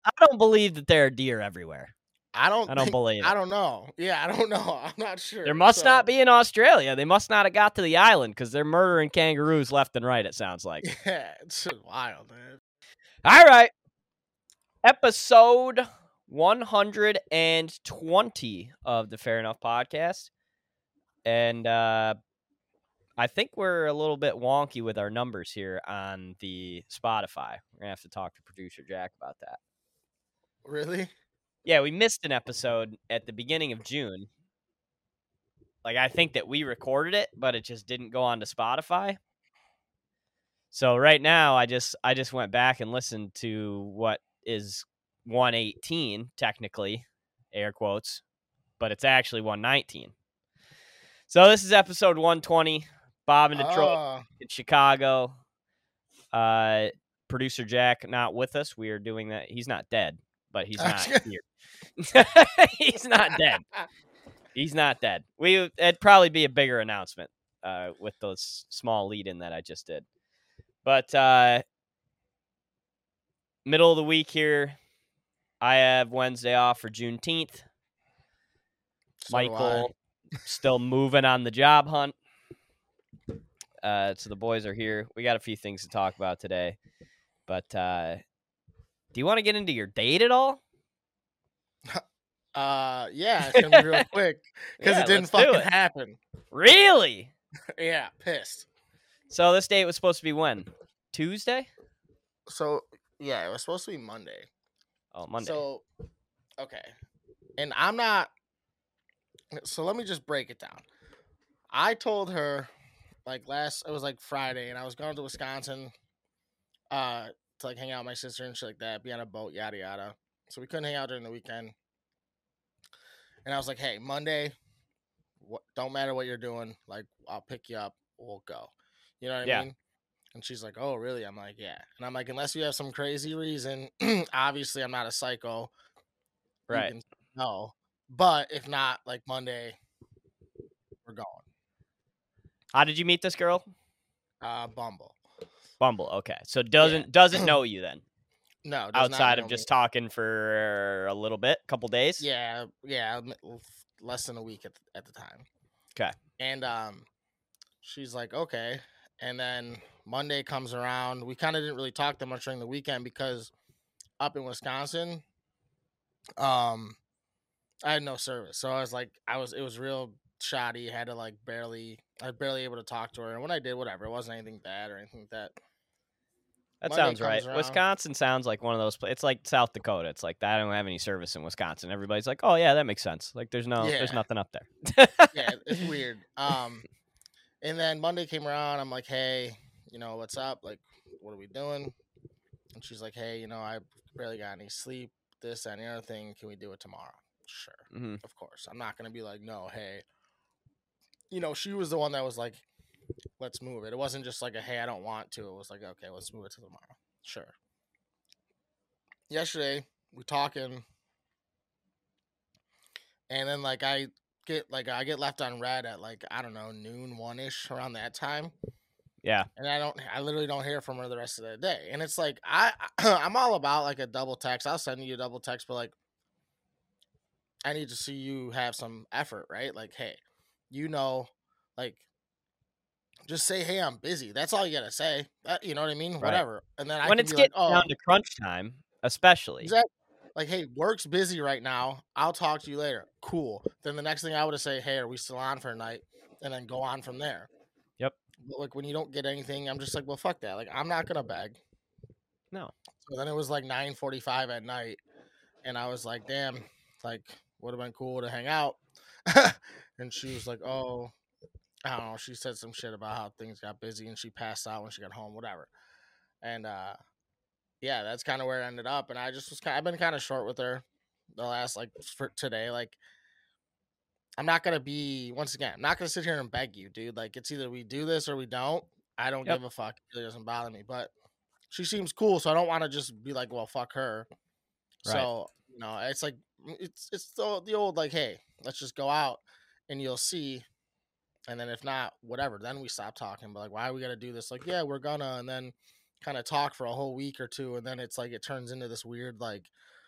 I don't believe that there are deer everywhere. I don't believe it. I don't know. Yeah, I don't know. I'm not sure. There must not be in Australia. They must not have got to the island because they're murdering kangaroos left and right, it sounds like. Yeah, it's just wild, man. All right. Episode 120 of the Fair Enough podcast. And I think we're a little bit wonky with our numbers here on the Spotify. We're going to have to talk to producer Jack about that. Really? Yeah, we missed an episode at the beginning of June. Like, I think that we recorded it, but it just didn't go on to Spotify. So right now, I just went back and listened to what is 118, technically, air quotes, but it's actually 119. So this is episode 120. Bob in Detroit, in Chicago. Producer Jack not with us. We are doing that. He's not dead, but he's not here. He's not dead. He's not dead. It'd probably be a bigger announcement with those small lead-in that I just did. But middle of the week here, I have Wednesday off for Juneteenth. So Michael still moving on the job hunt. So the boys are here. We got a few things to talk about today. But do you want to get into your date at all? Yeah, it's gonna be real quick because it didn't fucking happen. Really? Yeah, pissed. So this date was supposed to be when? Tuesday? So yeah, it was supposed to be Monday. Oh, Monday. So okay, and I'm not. So let me just break it down. I told her it was like Friday, and I was going to Wisconsin, to like hang out with my sister and shit like that, be on a boat, yada yada. So we couldn't hang out during the weekend. And I was like, hey, Monday, don't matter what you're doing. Like, I'll pick you up. We'll go. You know what I mean? And she's like, oh, really? I'm like, yeah. And I'm like, unless you have some crazy reason, obviously I'm not a psycho. Right. No. But if not, like Monday, we're going. How did you meet this girl? Bumble. Bumble. Okay. So doesn't know you then? No. Outside of just talking for a little bit, couple days? Yeah. Less than a week at the time. Okay. And she's like, okay. And then Monday comes around. We kind of didn't really talk that much during the weekend because up in Wisconsin, I had no service. So it was real shoddy. I was barely able to talk to her. And when I did, whatever, it wasn't anything bad or anything like that. That Monday sounds right. Around. Wisconsin sounds like one of those places. It's like South Dakota. It's like, I don't have any service in Wisconsin. Everybody's like, oh yeah, that makes sense. Like there's nothing up there. Yeah, it's weird. And then Monday came around. I'm like, hey, what's up? Like, what are we doing? And she's like, hey, I barely got any sleep. This and the other thing. Can we do it tomorrow? Sure. Mm-hmm. Of course. I'm not going to be like, no, hey. She was the one that was like, let's move it. It wasn't just like a, hey, I don't want to. It was like, okay, let's move it to tomorrow. Sure. Yesterday, we talking. And then I get left on red at I don't know, noon, 1-ish, around that time. Yeah. And I literally don't hear from her the rest of the day. And it's like, I'm all about a double text. I'll send you a double text, but I need to see you have some effort, right? Like, hey, just say, hey, I'm busy. That's all you got to say. You know what I mean? Right. Whatever. And then when it's getting down to crunch time, especially. Exactly. Like, hey, work's busy right now. I'll talk to you later. Cool. Then the next thing I would have say, hey, are we still on for a night? And then go on from there. Yep. But when you don't get anything, I'm just like, well, fuck that. I'm not gonna beg. No. So then it was 9:45 at night, and I was like, damn, would have been cool to hang out. And she was like, oh, I don't know. She said some shit about how things got busy and she passed out when she got home, whatever. And yeah, that's kind of where it ended up. And I've been kind of short with her the last, for today. I'm not going to be, once again, I'm not going to sit here and beg you, dude. It's either we do this or we don't. I don't give a fuck. It really doesn't bother me. But she seems cool, so I don't want to just be like, well, fuck her. Right. So, it's it's the old, hey, let's just go out and you'll see. And then if not, whatever, then we stop talking. But why are we got to do this? And then kind of talk for a whole week or two, and then it's it turns into this weird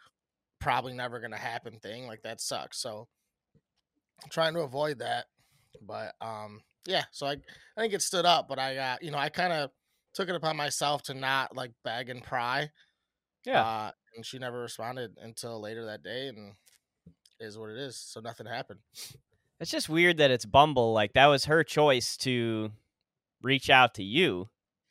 probably never gonna happen thing. Like that sucks. So I'm trying to avoid that. But yeah, so I didn't get stood up, but I got, I kind of took it upon myself to not like beg and pry. Yeah. And she never responded until later that day, and it is what it is. So nothing happened. It's just weird that it's Bumble. Like, that was her choice to reach out to you,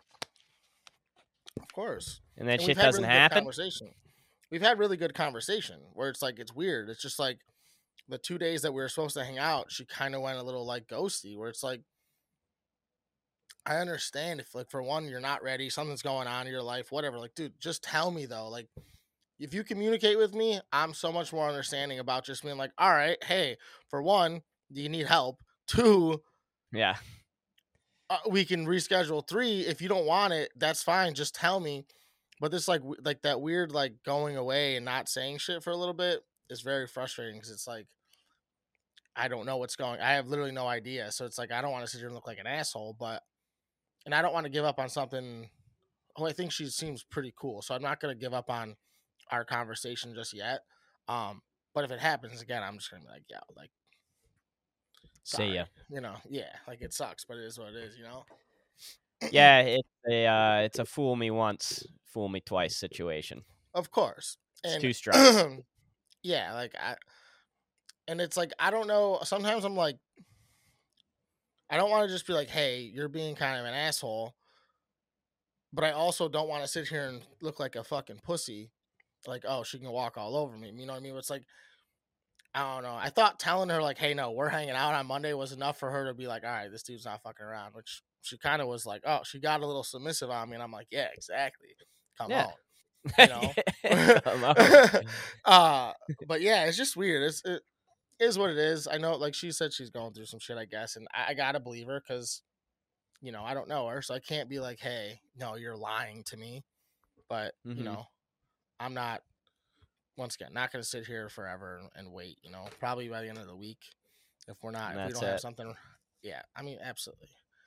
Of course. and that And shit doesn't happen. We've had really good conversation where it's like, it's weird. It's just like the 2 days that we were supposed to hang out, she kind of went a little like ghosty, where it's like, I understand if, like, for one, you're not ready, something's going on in your life, whatever. Like, dude, just tell me though. Like, if you communicate with me, I'm so much more understanding about just being like, all right, hey, for one, do you need help? Two, Yeah. we can reschedule. Three, if you don't want it, that's fine. Just tell me. But this like that weird like going away and not saying shit for a little bit is very frustrating because it's like I don't know what's going. I have literally no idea. So it's like I don't want to sit here and look like an asshole, and I don't want to give up on something. Oh, I think she seems pretty cool, so I'm not gonna give up on our conversation just yet. But if it happens again, I'm just gonna be like, yeah, like, sorry. See ya. Yeah, like it sucks, but it is what it is, Yeah, it's a fool me once, fool me twice situation. Of course, It's and 2 strikes. yeah, and it's like I don't know. Sometimes I'm like, I don't want to just be like, hey, you're being kind of an asshole, but I also don't want to sit here and look like a fucking pussy. Like, oh, she can walk all over me. You know what I mean? It's like, I don't know. I thought telling her like, hey, no, we're hanging out on Monday was enough for her to be like, all right, this dude's not fucking around. Which she kind of was like, oh, she got a little submissive on me, and I'm like, yeah, exactly. Come Yeah. on, you know. Come on. But yeah, it's just weird. It is what it is. I know, like she said, she's going through some shit, I guess, and I gotta believe her because I don't know her, so I can't be like, hey, no, you're lying to me. But I'm not. Once again, not going to sit here forever and wait. Probably by the end of the week, if we don't have something. Yeah, I mean, absolutely.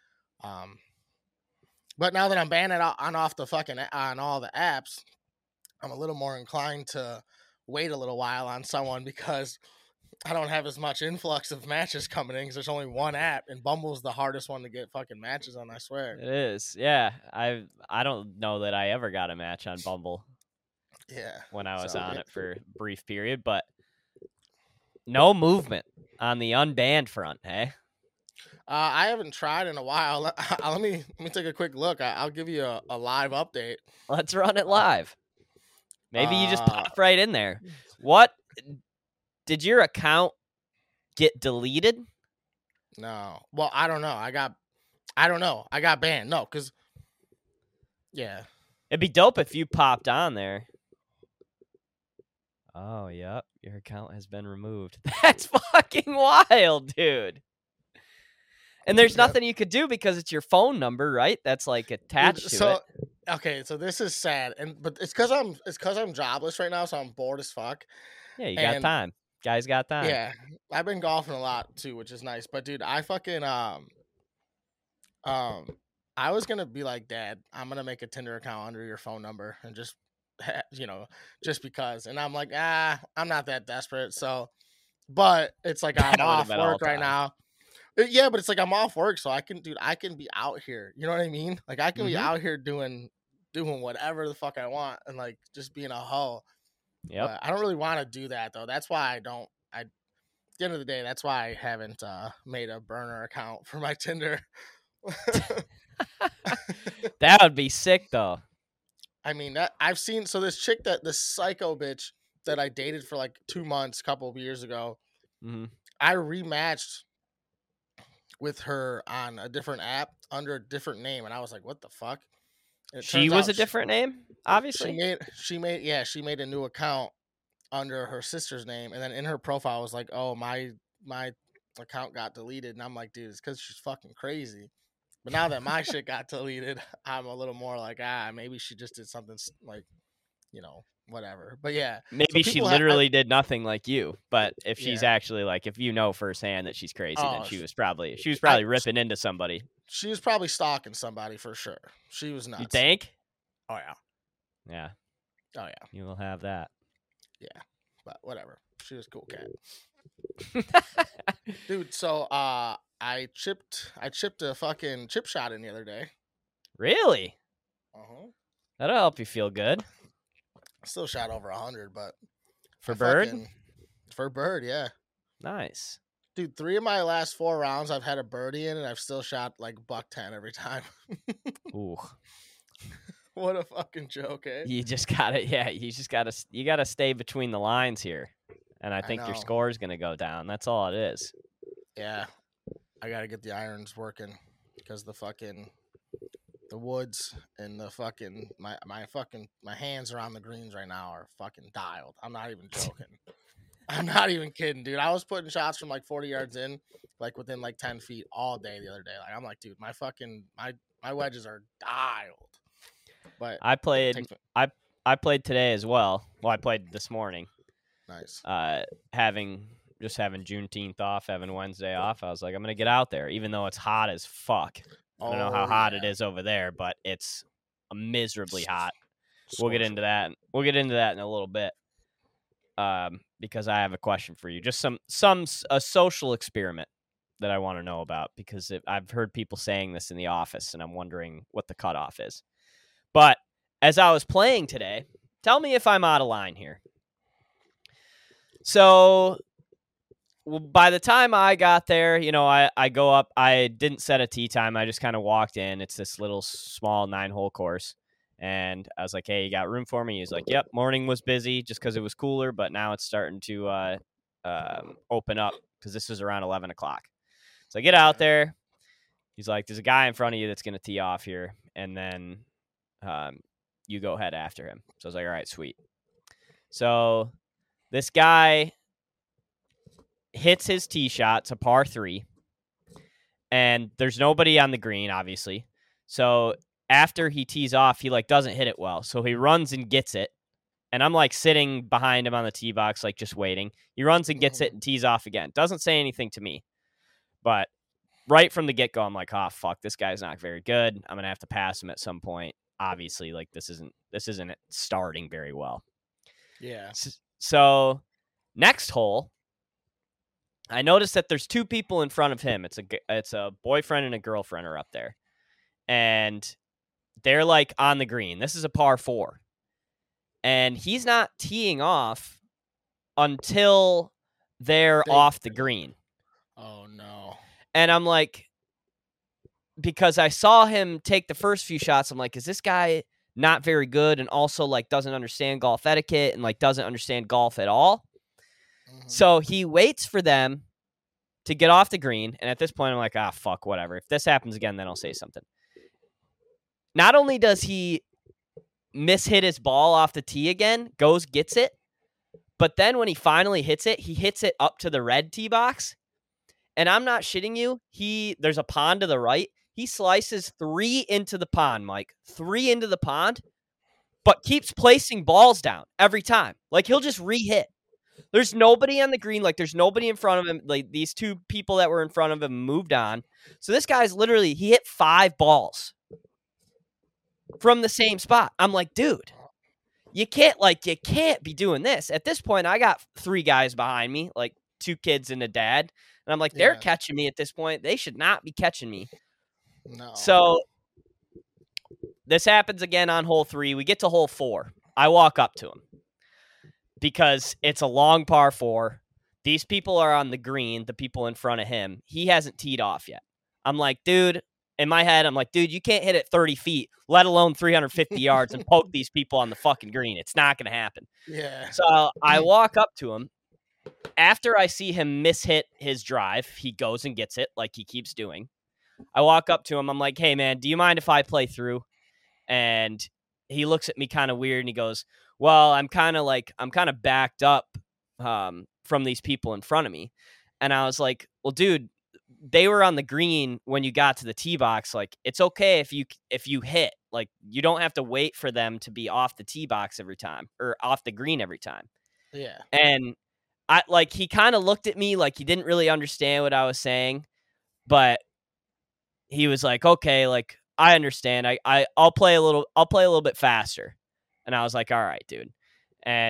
But now that I'm banned on off the fucking on all the apps, I'm a little more inclined to wait a little while on someone because I don't have as much influx of matches coming in because there's only one app, and Bumble's the hardest one to get fucking matches on. I swear. It is. Yeah, I don't know that I ever got a match on Bumble. Yeah, when I was on it for a brief period, but no movement on the unbanned front, hey? I haven't tried in a while. Let me take a quick look. I'll give you a live update. Let's run it live. Maybe you just pop right in there. What? Did your account get deleted? No. Well, I don't know. I don't know. I got banned. No, because yeah. It'd be dope if you popped on there. Oh, yep. Your account has been removed. That's fucking wild, dude. And there's nothing you could do because it's your phone number, right? That's like attached to it. Okay, so this is sad, but it's because I'm jobless right now, so I'm bored as fuck. Yeah, you got time. Guys got time. Yeah, I've been golfing a lot too, which is nice. But dude, I fucking I was gonna be like, Dad, I'm gonna make a Tinder account under your phone number and just just because. And I'm like, I'm not that desperate. So, but it's like I'm off work right now. Yeah, but it's like I'm off work, so I can be out here. You know what I mean? Like I can be out here doing whatever the fuck I want and like just being a hoe. Yeah. I don't really want to do that though. That's why at the end of the day, that's why I haven't made a burner account for my Tinder. That would be sick though. I mean, that I've seen. So this chick, this psycho bitch that I dated for like 2 months, a couple of years ago, I rematched with her on a different app under a different name, and I was like, "What the fuck?" She was a different name, obviously. She made a new account under her sister's name, and then in her profile was like, "Oh, my account got deleted," and I'm like, "Dude, it's because she's fucking crazy." But now that my shit got deleted, I'm a little more like, maybe she just did something like, whatever. But yeah, maybe she literally did nothing like you. But if she's actually like, if you know firsthand that she's crazy, then she was probably ripping into somebody. She was probably stalking somebody for sure. She was nuts. You think? Oh yeah. Yeah. Oh yeah. You will have that. Yeah. but whatever. She was a cool cat. Dude, so I chipped a fucking chip shot in the other day. Really? Uh-huh. That'll help you feel good. Still shot over 100, but For bird? For bird, yeah. Nice. Dude, 3 of my last 4 rounds I've had a birdie in, and I've still shot like $110 every time. Ooh. What a fucking joke, eh? You just gotta, you gotta stay between the lines here. And I think your score is gonna go down. That's all it is. Yeah. I gotta get the irons working because the woods and the fucking my hands around the greens right now are fucking dialed. I'm not even joking. I'm not even kidding, dude. I was putting shots from like 40 yards in, like within like 10 feet all day the other day. Like I'm like, dude, my wedges are dialed. But I played today as well. Well, I played this morning. Nice. Having Juneteenth off, having Wednesday off, I was like, I'm gonna get out there, even though it's hot as fuck. I don't know how hot it is over there, but it's miserably hot. We'll get into that. We'll get into that in a little bit. Because I have a question for you. Just a social experiment that I want to know about, because I've heard people saying this in the office, and I'm wondering what the cutoff is. But as I was playing today, tell me if I'm out of line here. So by the time I got there, I go up. I didn't set a tee time. I just kind of walked in. It's this little small 9-hole course. And I was like, hey, you got room for me? He's like, yep, morning was busy just because it was cooler, but now it's starting to open up because this was around 11 o'clock. So I get out there. He's like, there's a guy in front of you that's going to tee off here, and then you go ahead after him. So I was like, all right, sweet. So this guy hits his tee shot. It's a par 3, and there's nobody on the green, obviously. So after he tees off, he doesn't hit it well. So he runs and gets it. And I'm sitting behind him on the tee box, just waiting. He runs and gets it and tees off again. Doesn't say anything to me. But right from the get-go, I'm like, oh, fuck, this guy's not very good. I'm going to have to pass him at some point. Obviously, this isn't starting very well. Yeah. So next hole, I noticed that there's 2 people in front of him. It's a boyfriend and a girlfriend are up there. And they're on the green. This is a par 4. And he's not teeing off until they're off the green. Oh, no. And I'm like, because I saw him take the first few shots, I'm like, is this guy not very good and also doesn't understand golf etiquette and doesn't understand golf at all? Mm-hmm. So he waits for them to get off the green. And at this point, I'm like, fuck, whatever. If this happens again, then I'll say something. Not only does he mishit his ball off the tee again, gets it, but then when he finally hits it, he hits it up to the red tee box. And I'm not shitting you. There's a pond to the right. He slices 3 into the pond, Mike. 3 into the pond, but keeps placing balls down every time. He'll just re-hit. There's nobody on the green. There's nobody in front of him. These 2 people that were in front of him moved on. So this guy's he hit 5 balls from the same spot. I'm like, dude, you can't be doing this. At this point, I got 3 guys behind me, 2 kids and a dad. And I'm like, they're catching me at this point. They should not be catching me. No. So this happens again on hole 3. We get to hole 4. I walk up to him because it's a long par 4. These people are on the green, the people in front of him. He hasn't teed off yet. I'm like, dude, in my head, I'm like, dude, you can't hit it 30 feet, let alone 350 yards and poke these people on the fucking green. It's not going to happen. Yeah. So I walk up to him. After I see him mishit his drive, he goes and gets it like he keeps doing. I walk up to him. I'm like, hey, man, do you mind if I play through? And he looks at me kind of weird, and he goes, well, I'm kind of backed up from these people in front of me. And I was like, well, dude, they were on the green when you got to the tee box. It's okay if you hit. You don't have to wait for them to be off the tee box every time or off the green every time. Yeah. And he kind of looked at me like he didn't really understand what I was saying, but he was like, okay, I understand. I'll play a little bit faster. And I was like, all right, dude. And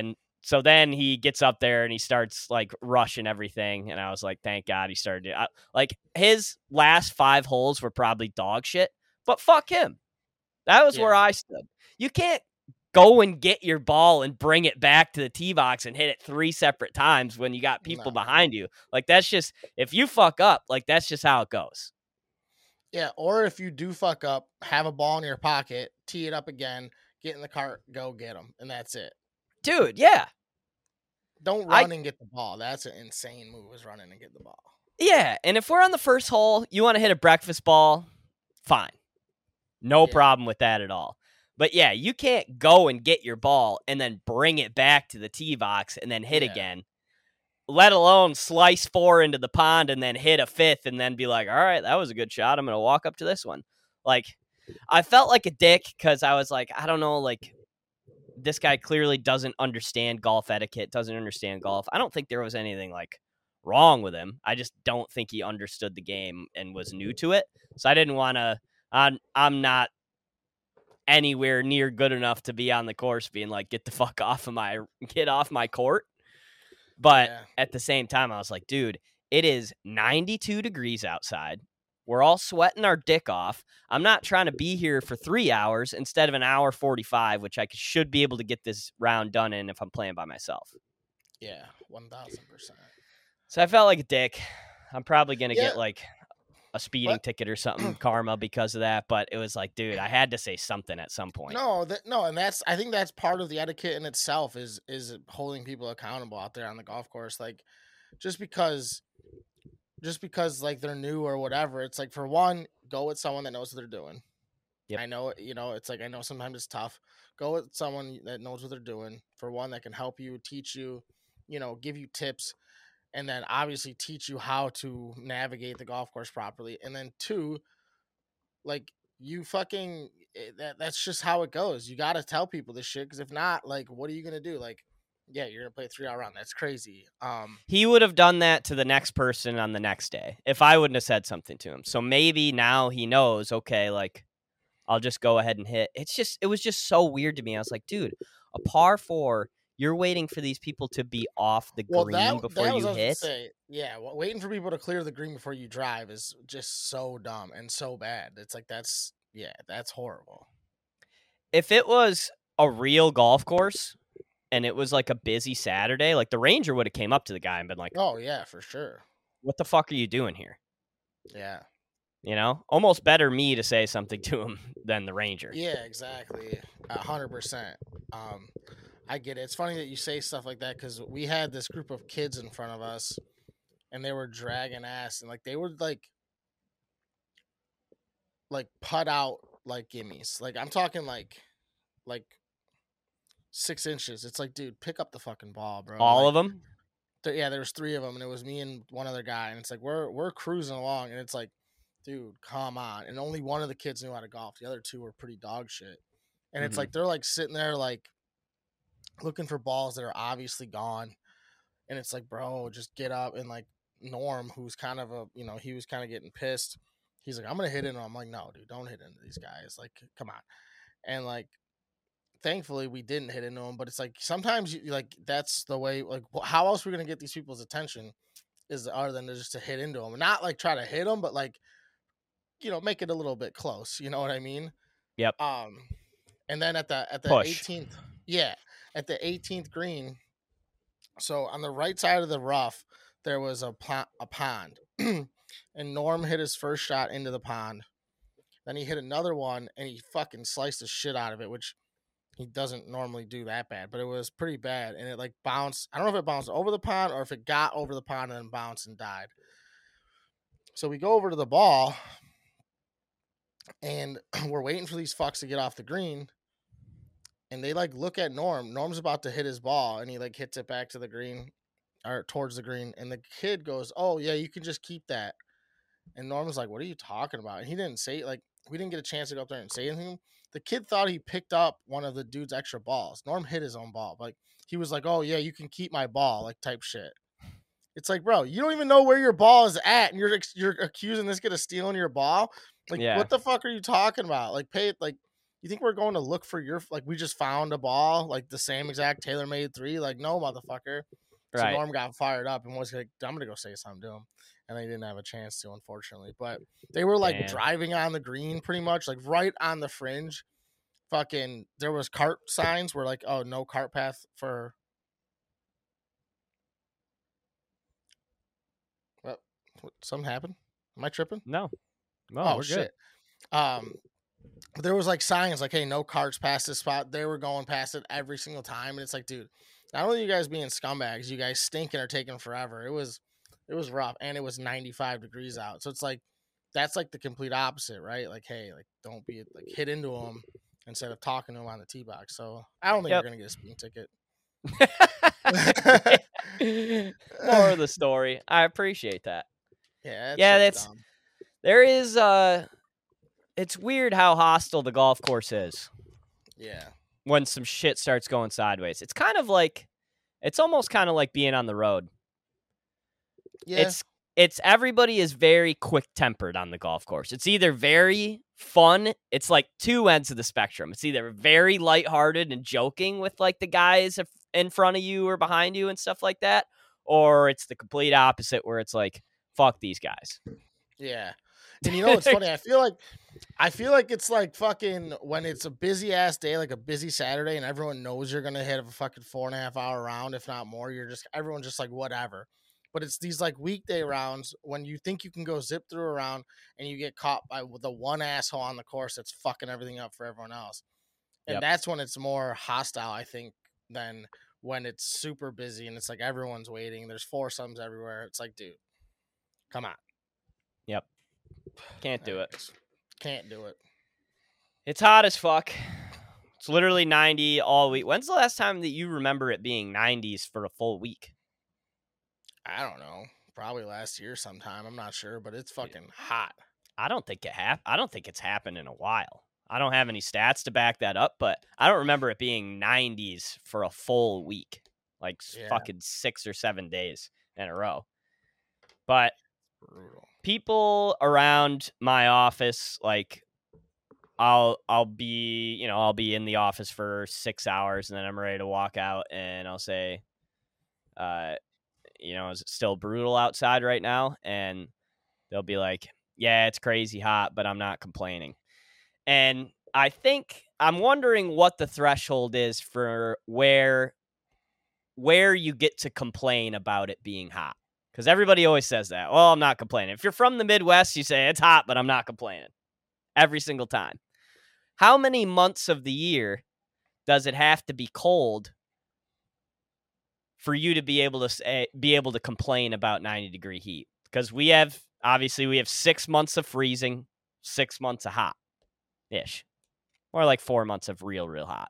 so then he gets up there and he starts like rushing everything. And I was like, thank God he started it. Like his last 5 holes were probably dog shit, but fuck him. That was where Yeah. I stood. You can't go and get your ball and bring it back to the tee box and hit it 3 separate times when you got people No. behind you. Like that's just, if you fuck up, like that's just how it goes. Yeah, or if you do fuck up, have a ball in your pocket, tee it up again, get in the cart, go get them, and that's it. Dude, yeah. Don't run and get the ball. That's an insane move, is running and get the ball. Yeah, and if we're on the first hole, you want to hit a breakfast ball, fine. No problem with that at all. But yeah, you can't go and get your ball and then bring it back to the tee box and then hit again, let alone slice 4 into the pond and then hit a 5th and then be like, all right, that was a good shot. I'm going to walk up to this one. Like, I felt like a dick because I was like, I don't know, like, this guy clearly doesn't understand golf etiquette, doesn't understand golf. I don't think there was anything, like, wrong with him. I just don't think he understood the game and was new to it. So I didn't want to, I'm not anywhere near good enough to be on the course being like, get off my court. But at the same time, I was like, dude, it is 92 degrees outside. We're all sweating our dick off. I'm not trying to be here for 3 hours instead of an hour 45, which I should be able to get this round done in if I'm playing by myself. Yeah, 1000%. So I felt like a dick. I'm probably going to get like a speeding ticket or something, karma, because of that. But it was like, dude, I had to say something at some point. And I think that's part of the etiquette in itself is holding people accountable out there on the golf course. Like, just because like they're new or whatever, it's like, for one, go with someone that knows what they're doing. Yep. I know, it's like, I know sometimes it's tough. Go with someone that knows what they're doing. For one, that can help you, teach you, give you tips. And then obviously teach you how to navigate the golf course properly. And then 2, like, you fucking, that's just how it goes. You got to tell people this shit, because if not, like, what are you going to do? Like, yeah, you're going to play a 3-hour round. That's crazy. He would have done that to the next person on the next day if I wouldn't have said something to him. So maybe now he knows, okay, like, I'll just go ahead and hit. It was just so weird to me. I was like, dude, a par 4, you're waiting for these people to be off the green before you hit? Waiting for people to clear the green before you drive is just so dumb and so bad. It's like, that's horrible. If it was a real golf course and it was like a busy Saturday, like the ranger would have came up to the guy and been like, oh, yeah, for sure. What the fuck are you doing here? Yeah. Almost better me to say something to him than the ranger. Yeah, exactly. 100%. I get it. It's funny that you say stuff like that, because we had this group of kids in front of us, and they were dragging ass, and like they would like putt out like gimmies. Like, I'm talking like 6 inches. It's like, dude, pick up the fucking ball, bro. All of them? Yeah, there was 3 of them, and it was me and one other guy, and it's like we're cruising along, and it's like, dude, come on. And only one of the kids knew how to golf. The other 2 were pretty dog shit. And it's like they're like sitting there like looking for balls that are obviously gone. And it's like, bro, just get up. And like Norm, who's kind of he was kind of getting pissed. He's like, I'm going to hit into him. I'm like, no, dude, don't hit into these guys. Like, come on. And like, thankfully we didn't hit into them, but it's like, sometimes like, that's the way, like, how else are we going to get these people's attention other than just to hit into them, and not like try to hit them, but like, make it a little bit close. You know what I mean? Yep. And then at the Push. 18th, at the 18th green, so on the right side of the rough, there was a pond, and Norm hit his first shot into the pond. Then he hit another one, and he fucking sliced the shit out of it, which he doesn't normally do that bad, but it was pretty bad, and it like bounced. I don't know if it bounced over the pond or if it got over the pond and then bounced and died. So we go over to the ball, and we're waiting for these fucks to get off the green. And they like look at Norm. Norm's about to hit his ball, and he like hits it back to the green, or towards the green. And the kid goes, "Oh yeah, you can just keep that." And Norm's like, "What are you talking about?" And he didn't say, like, we didn't get a chance to go up there and say anything. The kid thought he picked up one of the dude's extra balls. Norm hit his own ball. Like, he was like, "Oh yeah, you can keep my ball," like type shit. It's like, bro, you don't even know where your ball is at, and you're accusing this kid of stealing your ball. Like, what the fuck are you talking about? Like, pay it. Like, you think we're going to look for your, like, we just found a ball, like the same exact tailor-made 3? Like, no, motherfucker. So Right. Norm got fired up and was like, I'm going to go say something to him. And they didn't have a chance to, unfortunately. But they were like Damn. driving on the green pretty much, like right on the fringe. Fucking, there was cart signs where like, oh, no cart path for. What, something happened? Am I tripping? No. Oh, we're shit. good. There was like signs like, hey, no carts past this spot. They were going past it every single time. And it's like, dude, not only you guys being scumbags, you guys stinking or taking forever. It was rough, and it was 95 degrees out. So it's like, that's like the complete opposite, right? Like, hey, like, don't be like hit into them instead of talking to them on the tee box. So I don't think you're gonna get a speeding ticket. More of the story. I appreciate that. Yeah, that's dumb. There is it's weird how hostile the golf course is. Yeah. When some shit starts going sideways. It's kind of like, it's almost kind of like being on the road. Yeah. It's everybody is very quick-tempered on the golf course. It's either very fun. It's like two ends of the spectrum. It's either very lighthearted and joking with like the guys in front of you or behind you and stuff like that, or it's the complete opposite where it's like, fuck these guys. Yeah. And you know what's funny? I feel like it's like fucking when it's a busy ass day, like a busy Saturday, and everyone knows you're gonna hit a fucking 4.5 hour round, if not more. Everyone's just like whatever. But it's these like weekday rounds when you think you can go zip through a round and you get caught by the one asshole on the course that's fucking everything up for everyone else. And that's when it's more hostile, I think, than when it's super busy and it's like everyone's waiting. There's foursomes everywhere. It's like, dude, come on. Yep. Can't do it. Can't do it. It's hot as fuck. It's literally 90 all week. When's the last time that you remember it being 90s for a full week? I don't know. Probably last year sometime. I'm not sure, but it's fucking hot. I don't think it's happened in a while. I don't have any stats to back that up, but I don't remember it being 90s for a full week. Like fucking 6 or 7 days in a row. But brutal. People around my office, like I'll be in the office for 6 hours and then I'm ready to walk out and I'll say, is it still brutal outside right now? And they'll be like, yeah, it's crazy hot, but I'm not complaining. And I'm wondering what the threshold is for where you get to complain about it being hot. Because everybody always says that. Well, I'm not complaining. If you're from the Midwest, you say it's hot, but I'm not complaining. Every single time. How many months of the year does it have to be cold for you to be able to complain about 90-degree heat? Because we have 6 months of freezing, 6 months of hot-ish. Or like 4 months of real, real hot.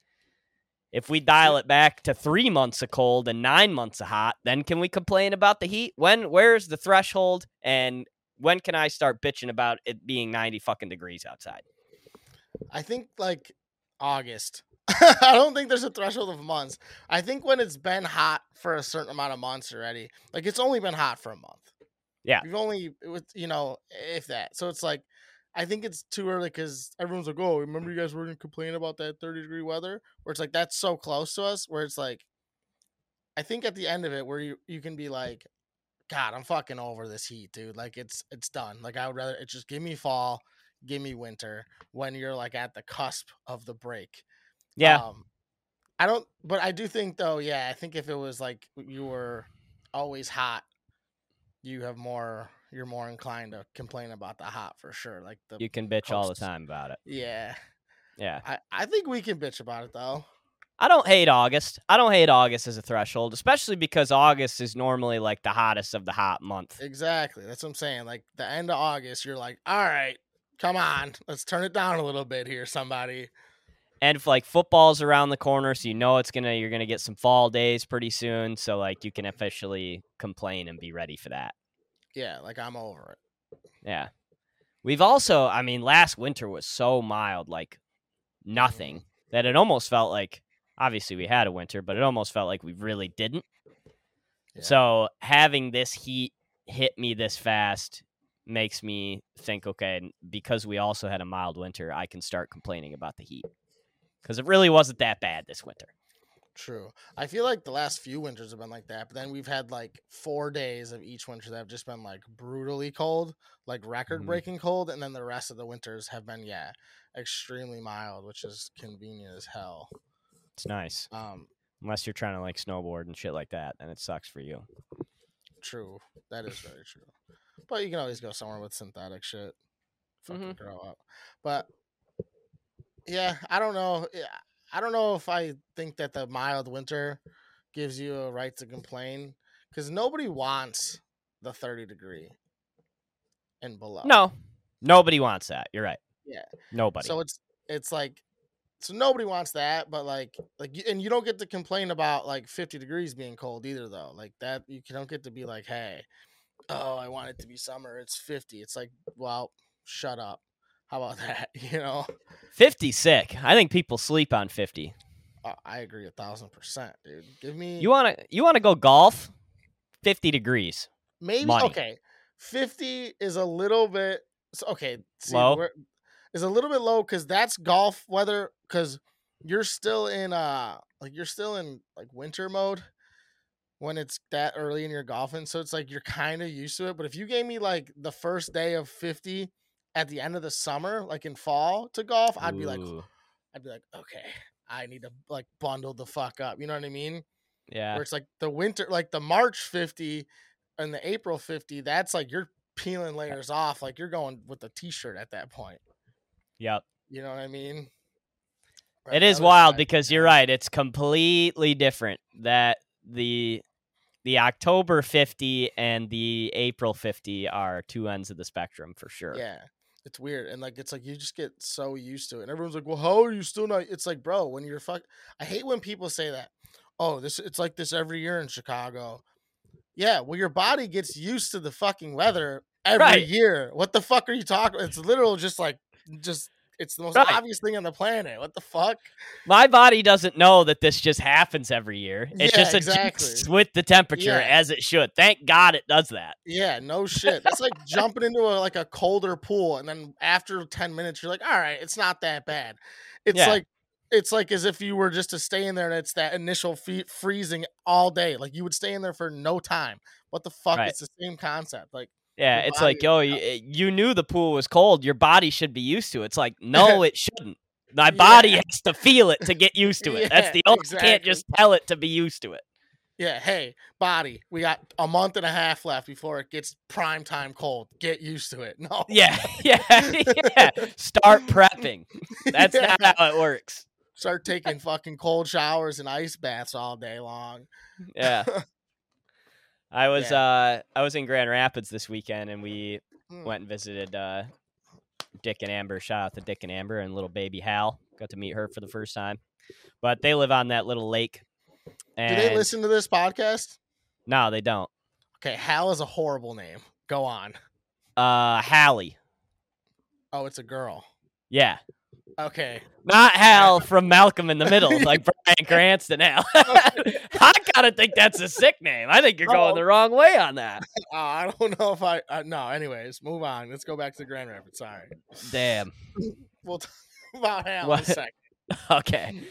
If we dial it back to 3 months of cold and 9 months of hot, then can we complain about the heat? Where's the threshold? And when can I start bitching about it being 90 fucking degrees outside? I think like August. I don't think there's a threshold of months. I think when it's been hot for a certain amount of months already, like it's only been hot for a month. Yeah. We've only, if that. So it's like, I think it's too early because everyone's like, oh, remember you guys were going to complain about that 30-degree weather? Where it's like, that's so close to us, where it's like, I think at the end of it, where you can be like, God, I'm fucking over this heat, dude. Like, it's done. Like, I would rather, it just give me fall, give me winter when you're like at the cusp of the break. Yeah. But I do think though, yeah, I think if it was like you were always hot, you're more inclined to complain about the hot for sure. Like you can bitch all the time about it. Yeah. Yeah. I think we can bitch about it though. I don't hate August. I don't hate August as a threshold, especially because August is normally like the hottest of the hot month. Exactly. That's what I'm saying. Like the end of August, you're like, all right, come on, let's turn it down a little bit here, somebody. And if like football's around the corner, so you're gonna get some fall days pretty soon, so like you can officially complain and be ready for that. Yeah, like I'm over it. Yeah. We've also, last winter was so mild, like nothing, that it almost felt like, obviously we had a winter, but it almost felt like we really didn't. Yeah. So having this heat hit me this fast makes me think, okay, because we also had a mild winter, I can start complaining about the heat. Because it really wasn't that bad this winter. True. I feel like the last few winters have been like that, but then we've had like 4 days of each winter that have just been like brutally cold, like record breaking cold, and then the rest of the winters have been extremely mild, which is convenient as hell. It's nice. Unless you're trying to like snowboard and shit like that, and it sucks for you. True. That is very true. But you can always go somewhere with synthetic shit. Fucking grow up. But yeah, I don't know. I don't know if I think that the mild winter gives you a right to complain, because nobody wants the 30 degree and below. No, nobody wants that. You're right. Yeah, nobody. So it's like, so nobody wants that, but like, and you don't get to complain about like 50 degrees being cold either, though. Like that, you don't get to be like, hey, oh, I want it to be summer. It's 50. It's like, well, shut up. How about that? 50 sick. I think people sleep on 50. I agree 1,000%, dude. Give me. You wanna go golf? 50 degrees. Maybe Money. Okay. 50 is a little bit okay. See, low. Is a little bit low because that's golf weather. Because you're still in winter mode when it's that early in your golfing. So it's like you're kind of used to it. But if you gave me like the first day of 50 at the end of the summer, like in fall to golf, I'd be like, okay, I need to like bundle the fuck up. You know what I mean? Yeah. Where it's like the winter, like the March 50 and the April 50, that's like you're peeling layers off. Like you're going with a t-shirt at that point. Yep. You know what I mean? It is wild because you're right. It's completely different that the October 50 and the April 50 are two ends of the spectrum for sure. Yeah. It's weird. And like, it's like, you just get so used to it. And everyone's like, well, how are you still not? It's like, bro, when you're I hate when people say that. Oh, it's like this every year in Chicago. Yeah. Well, your body gets used to the fucking weather every year. What the fuck are you talking? It's literal. It's the most obvious thing on the planet. What the fuck? My body doesn't know that this just happens every year. It just adjusts with the temperature as it should. Thank God it does that. Yeah, no shit. That's like jumping into a colder pool, and then after 10 minutes, you're like, all right, it's not that bad. It's like as if you were just to stay in there, and it's that initial freezing all day. Like you would stay in there for no time. What the fuck? It's the same concept. Like. Yeah, it's like, you knew the pool was cold. Your body should be used to it. It's like, no, it shouldn't. My body has to feel it to get used to it. That's the only. You can't just tell it to be used to it. Yeah, hey, body, we got a month and a half left before it gets prime time cold. Get used to it. No. Yeah. Start prepping. That's not how it works. Start taking fucking cold showers and ice baths all day long. Yeah. I was in Grand Rapids this weekend, and we went and visited Dick and Amber. Shout out to Dick and Amber and little baby Hal. Got to meet her for the first time. But they live on that little lake. Do they listen to this podcast? No, they don't. Okay, Hal is a horrible name. Go on. Hallie. Oh, it's a girl. Yeah. Okay. Not Hal from Malcolm in the Middle, like Bryan Cranston Hal. I gotta think that's a sick name. I think you're going the wrong way on that. I don't know if no, anyways, move on. Let's go back to Grand Rapids. Sorry. Damn. We'll talk about Hal in a second. Okay.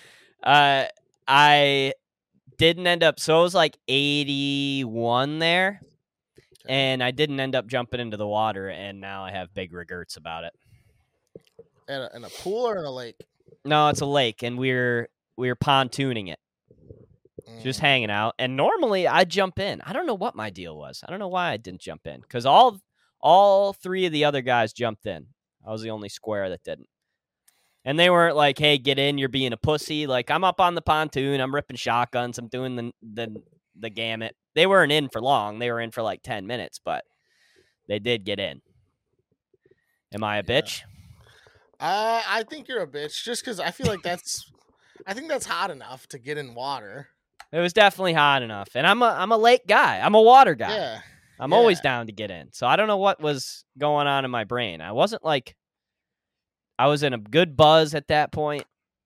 I didn't end up, so it was like 81 there, and I didn't end up jumping into the water, and now I have big regrets about it. In a pool or in a lake? No, it's a lake, and we're pontooning it. Just hanging out. And normally I jump in. I don't know what my deal was. I don't know why I didn't jump in. Because all three of the other guys jumped in. I was the only square that didn't. And they weren't like, hey, get in, you're being a pussy. Like, I'm up on the pontoon, I'm ripping shotguns, I'm doing the gamut. They weren't in for long. They were in for like 10 minutes, but they did get in. Am I a bitch? I think you're a bitch, just because I feel like I think that's hot enough to get in water. It was definitely hot enough, and I'm a lake guy. I'm a water guy. Yeah, I'm always down to get in. So I don't know what was going on in my brain. I wasn't like, I was in a good buzz at that point.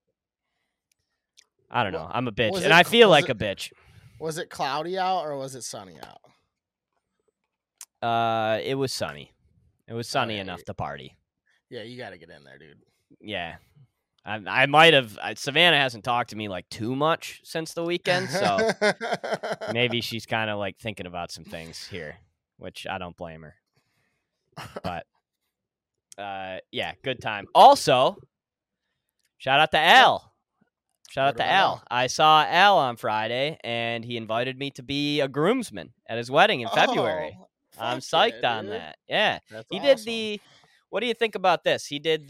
I don't know. I'm a bitch, and I feel like a bitch. Was it cloudy out or was it sunny out? It was sunny. It was Oh sunny yeah, enough to party. yeah. You got to get in there, dude. Yeah. I might have. Savannah hasn't talked to me like too much since the weekend, so maybe she's kind of like thinking about some things here, which I don't blame her. But yeah, good time. Also, shout out to Al. Shout out What to about Al. Al? I saw Al on Friday, and he invited me to be a groomsman at his wedding in February. Oh, I'm fuck yeah, psyched on dude. that. Yeah, That's he did awesome. the. What do you think about this? He did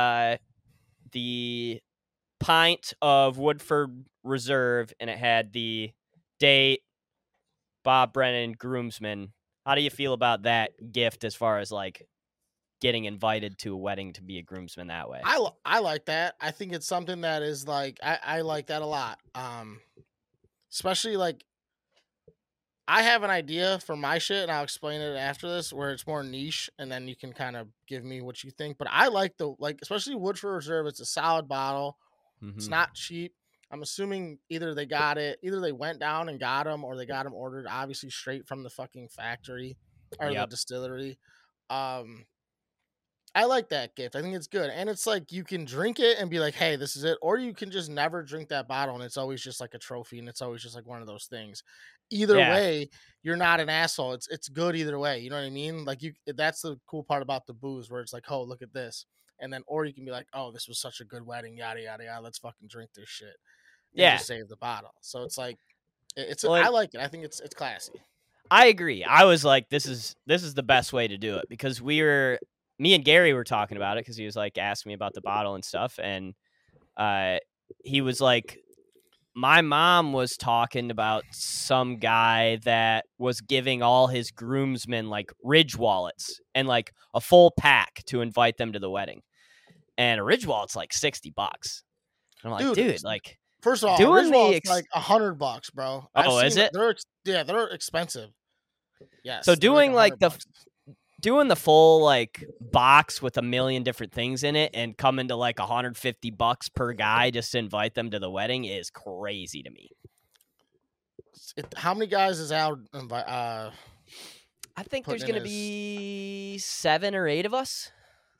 the pint of Woodford Reserve, and it had the date, Bob Brennan, groomsman. How do you feel about that gift as far as like getting invited to a wedding to be a groomsman that way? I like that. I think it's something that is like I like that a lot. Especially like I have an idea for my shit, and I'll explain it after this, where it's more niche, and then you can kind of give me what you think. But I like especially Woodford Reserve. It's a solid bottle. It's Mm-hmm. not cheap. I'm assuming either they went down and got them, or they got them ordered, obviously straight from the fucking factory or the Yep. distillery. Um, I like that gift. I think it's good. And it's like you can drink it and be like, hey, this is it. Or you can just never drink that bottle and it's always just like a trophy and it's always just like one of those things. Either Yeah. way, you're not an asshole. It's good either way. You know what I mean? Like that's the cool part about the booze where it's like, oh, look at this. And then or you can be like, oh, this was such a good wedding, yada yada yada. Let's fucking drink this shit. And Yeah. just save the bottle. So it's like Well, I like it. I think it's classy. I agree. I was like, this is the best way to do it because me and Gary were talking about it because he was like asking me about the bottle and stuff, and he was like, my mom was talking about some guy that was giving all his groomsmen like Ridge wallets and like a full pack to invite them to the wedding, and a Ridge wallet's like $60. And I'm like, dude, like First of all, doing original the it's like $100, bro. Oh, is it? They're expensive. Yes. So They're like doing like $100. doing the full like box with a million different things in it and coming to like $150 per guy just to invite them to the wedding is crazy to me. How many guys is Al I think there's putting going in to his- be 7 or 8 of us.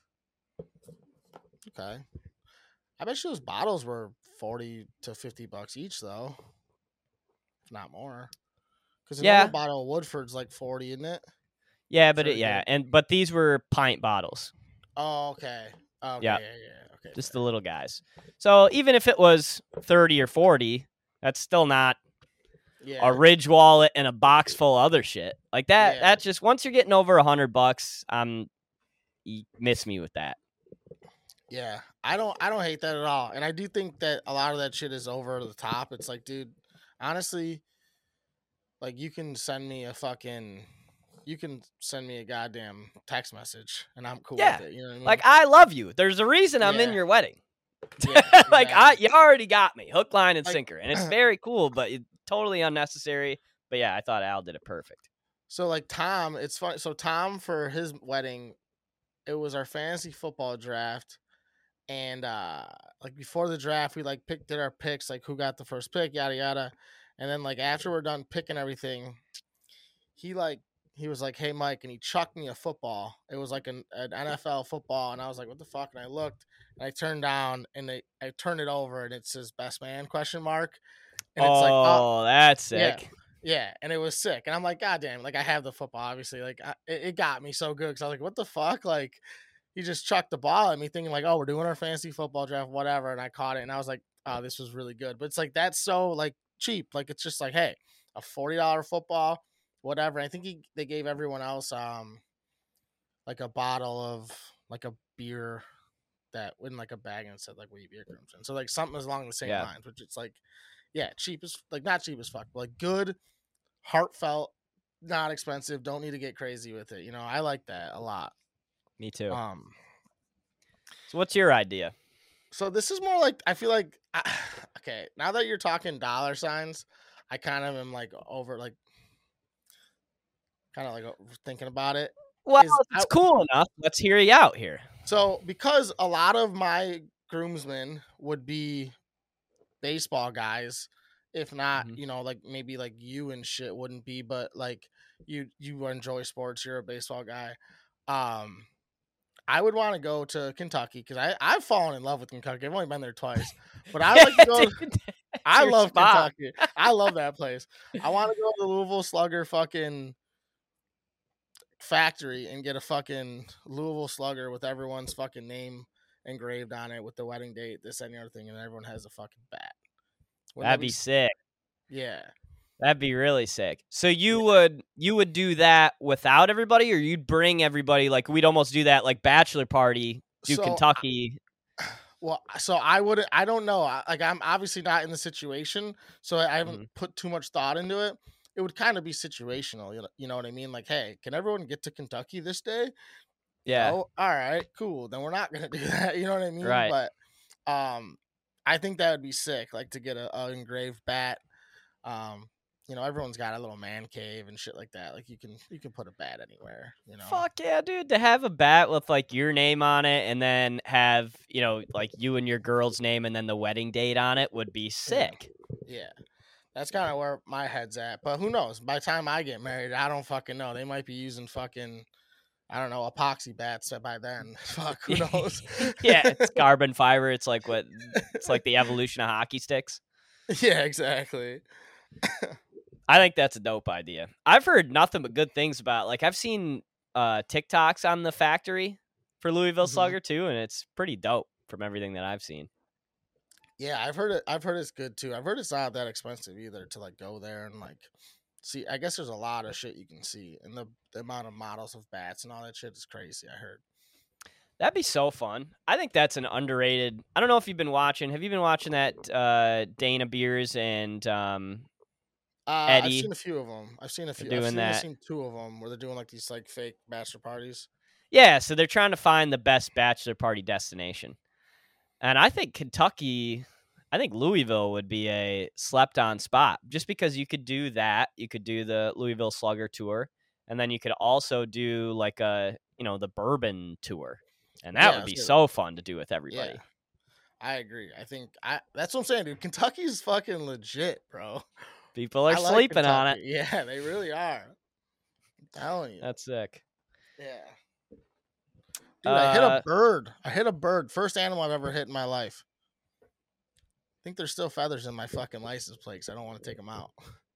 Okay. I bet you those bottles were $40 to $50 each though. If not more. Because a Yeah. normal bottle of Woodford's like 40, isn't it? Yeah, but Very good. but these were pint bottles. Oh, okay. Okay, Yeah. yeah. Okay. Just the little guys. So even if it was 30 or 40, that's still not yeah. a Ridge wallet and a box full of other shit. Like that Yeah. that just once you're getting over $100, you miss me with that. Yeah, I don't hate that at all, and I do think that a lot of that shit is over the top. It's like, dude, honestly, like you can send me a goddamn text message, and I'm cool Yeah. with it. You know what I mean? Like I love you. There's a reason I'm in Yeah. your wedding. Yeah, Like exactly. you already got me, hook, line, and Like- sinker, and it's very cool, but totally unnecessary. But yeah, I thought Al did it perfect. So like Tom, it's funny. So Tom for his wedding, it was our fantasy football draft, and like before the draft, we like did our picks, like who got the first pick, yada yada, and then like after we're done picking everything, he was like, "Hey Mike," and he chucked me a football. It was like an NFL football, and I was like, "What the fuck?" And I looked, and I turned down, and I turned it over, and it says "Best Man?" question mark, and it's like, Oh, that's yeah. sick. Yeah, and it was sick, and I'm like, God damn, like I have the football, obviously, like it got me so good because I was like, what the fuck, like he just chucked the ball at me, thinking like, oh, we're doing our fantasy football draft, whatever, and I caught it, and I was like, oh, this was really good, but it's like that's so like cheap, like it's just like, hey, a $40 football, whatever. And I think they gave everyone else like a bottle of like a beer that in like a bag and it said like Wheat Beer Crimson, so like something along the same lines, which it's like, yeah, cheap as like not cheap as fuck, but like good. Heartfelt, not expensive. Don't need to get crazy with it. You know, I like that a lot. Me too. So what's your idea? So this is more like I feel like okay. Now that you're talking dollar signs, I kind of am like over like kind of like thinking about it. Well, it's cool enough. Let's hear you out here. So because a lot of my groomsmen would be baseball guys, if not, you know, like maybe like you and shit wouldn't be, but like you enjoy sports, you're a baseball guy. I would want to go to Kentucky because I've fallen in love with Kentucky. I've only been there twice, but I would like to go. Dude, that's I your love spot. Kentucky. I love that place. I want to go to the Louisville Slugger fucking factory and get a fucking Louisville Slugger with everyone's fucking name engraved on it with the wedding date, this and the other thing, and everyone has a fucking bat. Wouldn't That'd that be sick. Yeah. That'd be really sick. So you Yeah. would do that without everybody, or you'd bring everybody? Like we'd almost do that like bachelor party, do So, Kentucky. Well, so I wouldn't. I don't know. Like I'm obviously not in the situation, so I haven't put too much thought into it. It would kind of be situational. You know what I mean? Like, hey, can everyone get to Kentucky this day? Yeah. Oh, all right, cool. Then we're not gonna do that. You know what I mean? Right. But I think that would be sick. Like to get a engraved bat. Everyone's got a little man cave and shit like that. Like you can put a bat anywhere. Fuck yeah, dude! To have a bat with like your name on it, and then have like you and your girl's name, and then the wedding date on it would be sick. Yeah. That's kind of where my head's at. But who knows? By the time I get married, I don't fucking know. They might be using fucking, I don't know, epoxy bats by then. Fuck, who knows? Yeah, it's carbon fiber. It's like it's like the evolution of hockey sticks. Yeah, exactly. I think that's a dope idea. I've heard nothing but good things about. Like I've seen TikToks on the factory for Louisville Slugger too, and it's pretty dope from everything that I've seen. Yeah, I've heard it. I've heard it's good too. I've heard it's not that expensive either to like go there and like see. I guess there's a lot of shit you can see, and the amount of models of bats and all that shit is crazy. I heard. That'd be so fun. I think that's an underrated. I don't know if you've been watching. Have you been watching that Dana Beers and Eddie? I've seen a few of them. I've seen that. I've seen two of them where they're doing like these like fake bachelor parties. Yeah, so they're trying to find the best bachelor party destination. And I think Louisville would be a slept-on spot just because you could do that. You could do the Louisville Slugger tour, and then you could also do like the bourbon tour, and that would be so fun to do with everybody. Yeah, I agree. I think that's what I'm saying, dude. Kentucky's fucking legit, bro. People are sleeping on it. Yeah, they really are. I'm telling you. That's sick. Yeah. Dude, I hit a bird. First animal I've ever hit in my life. I think there's still feathers in my fucking license plate because I don't want to take them out.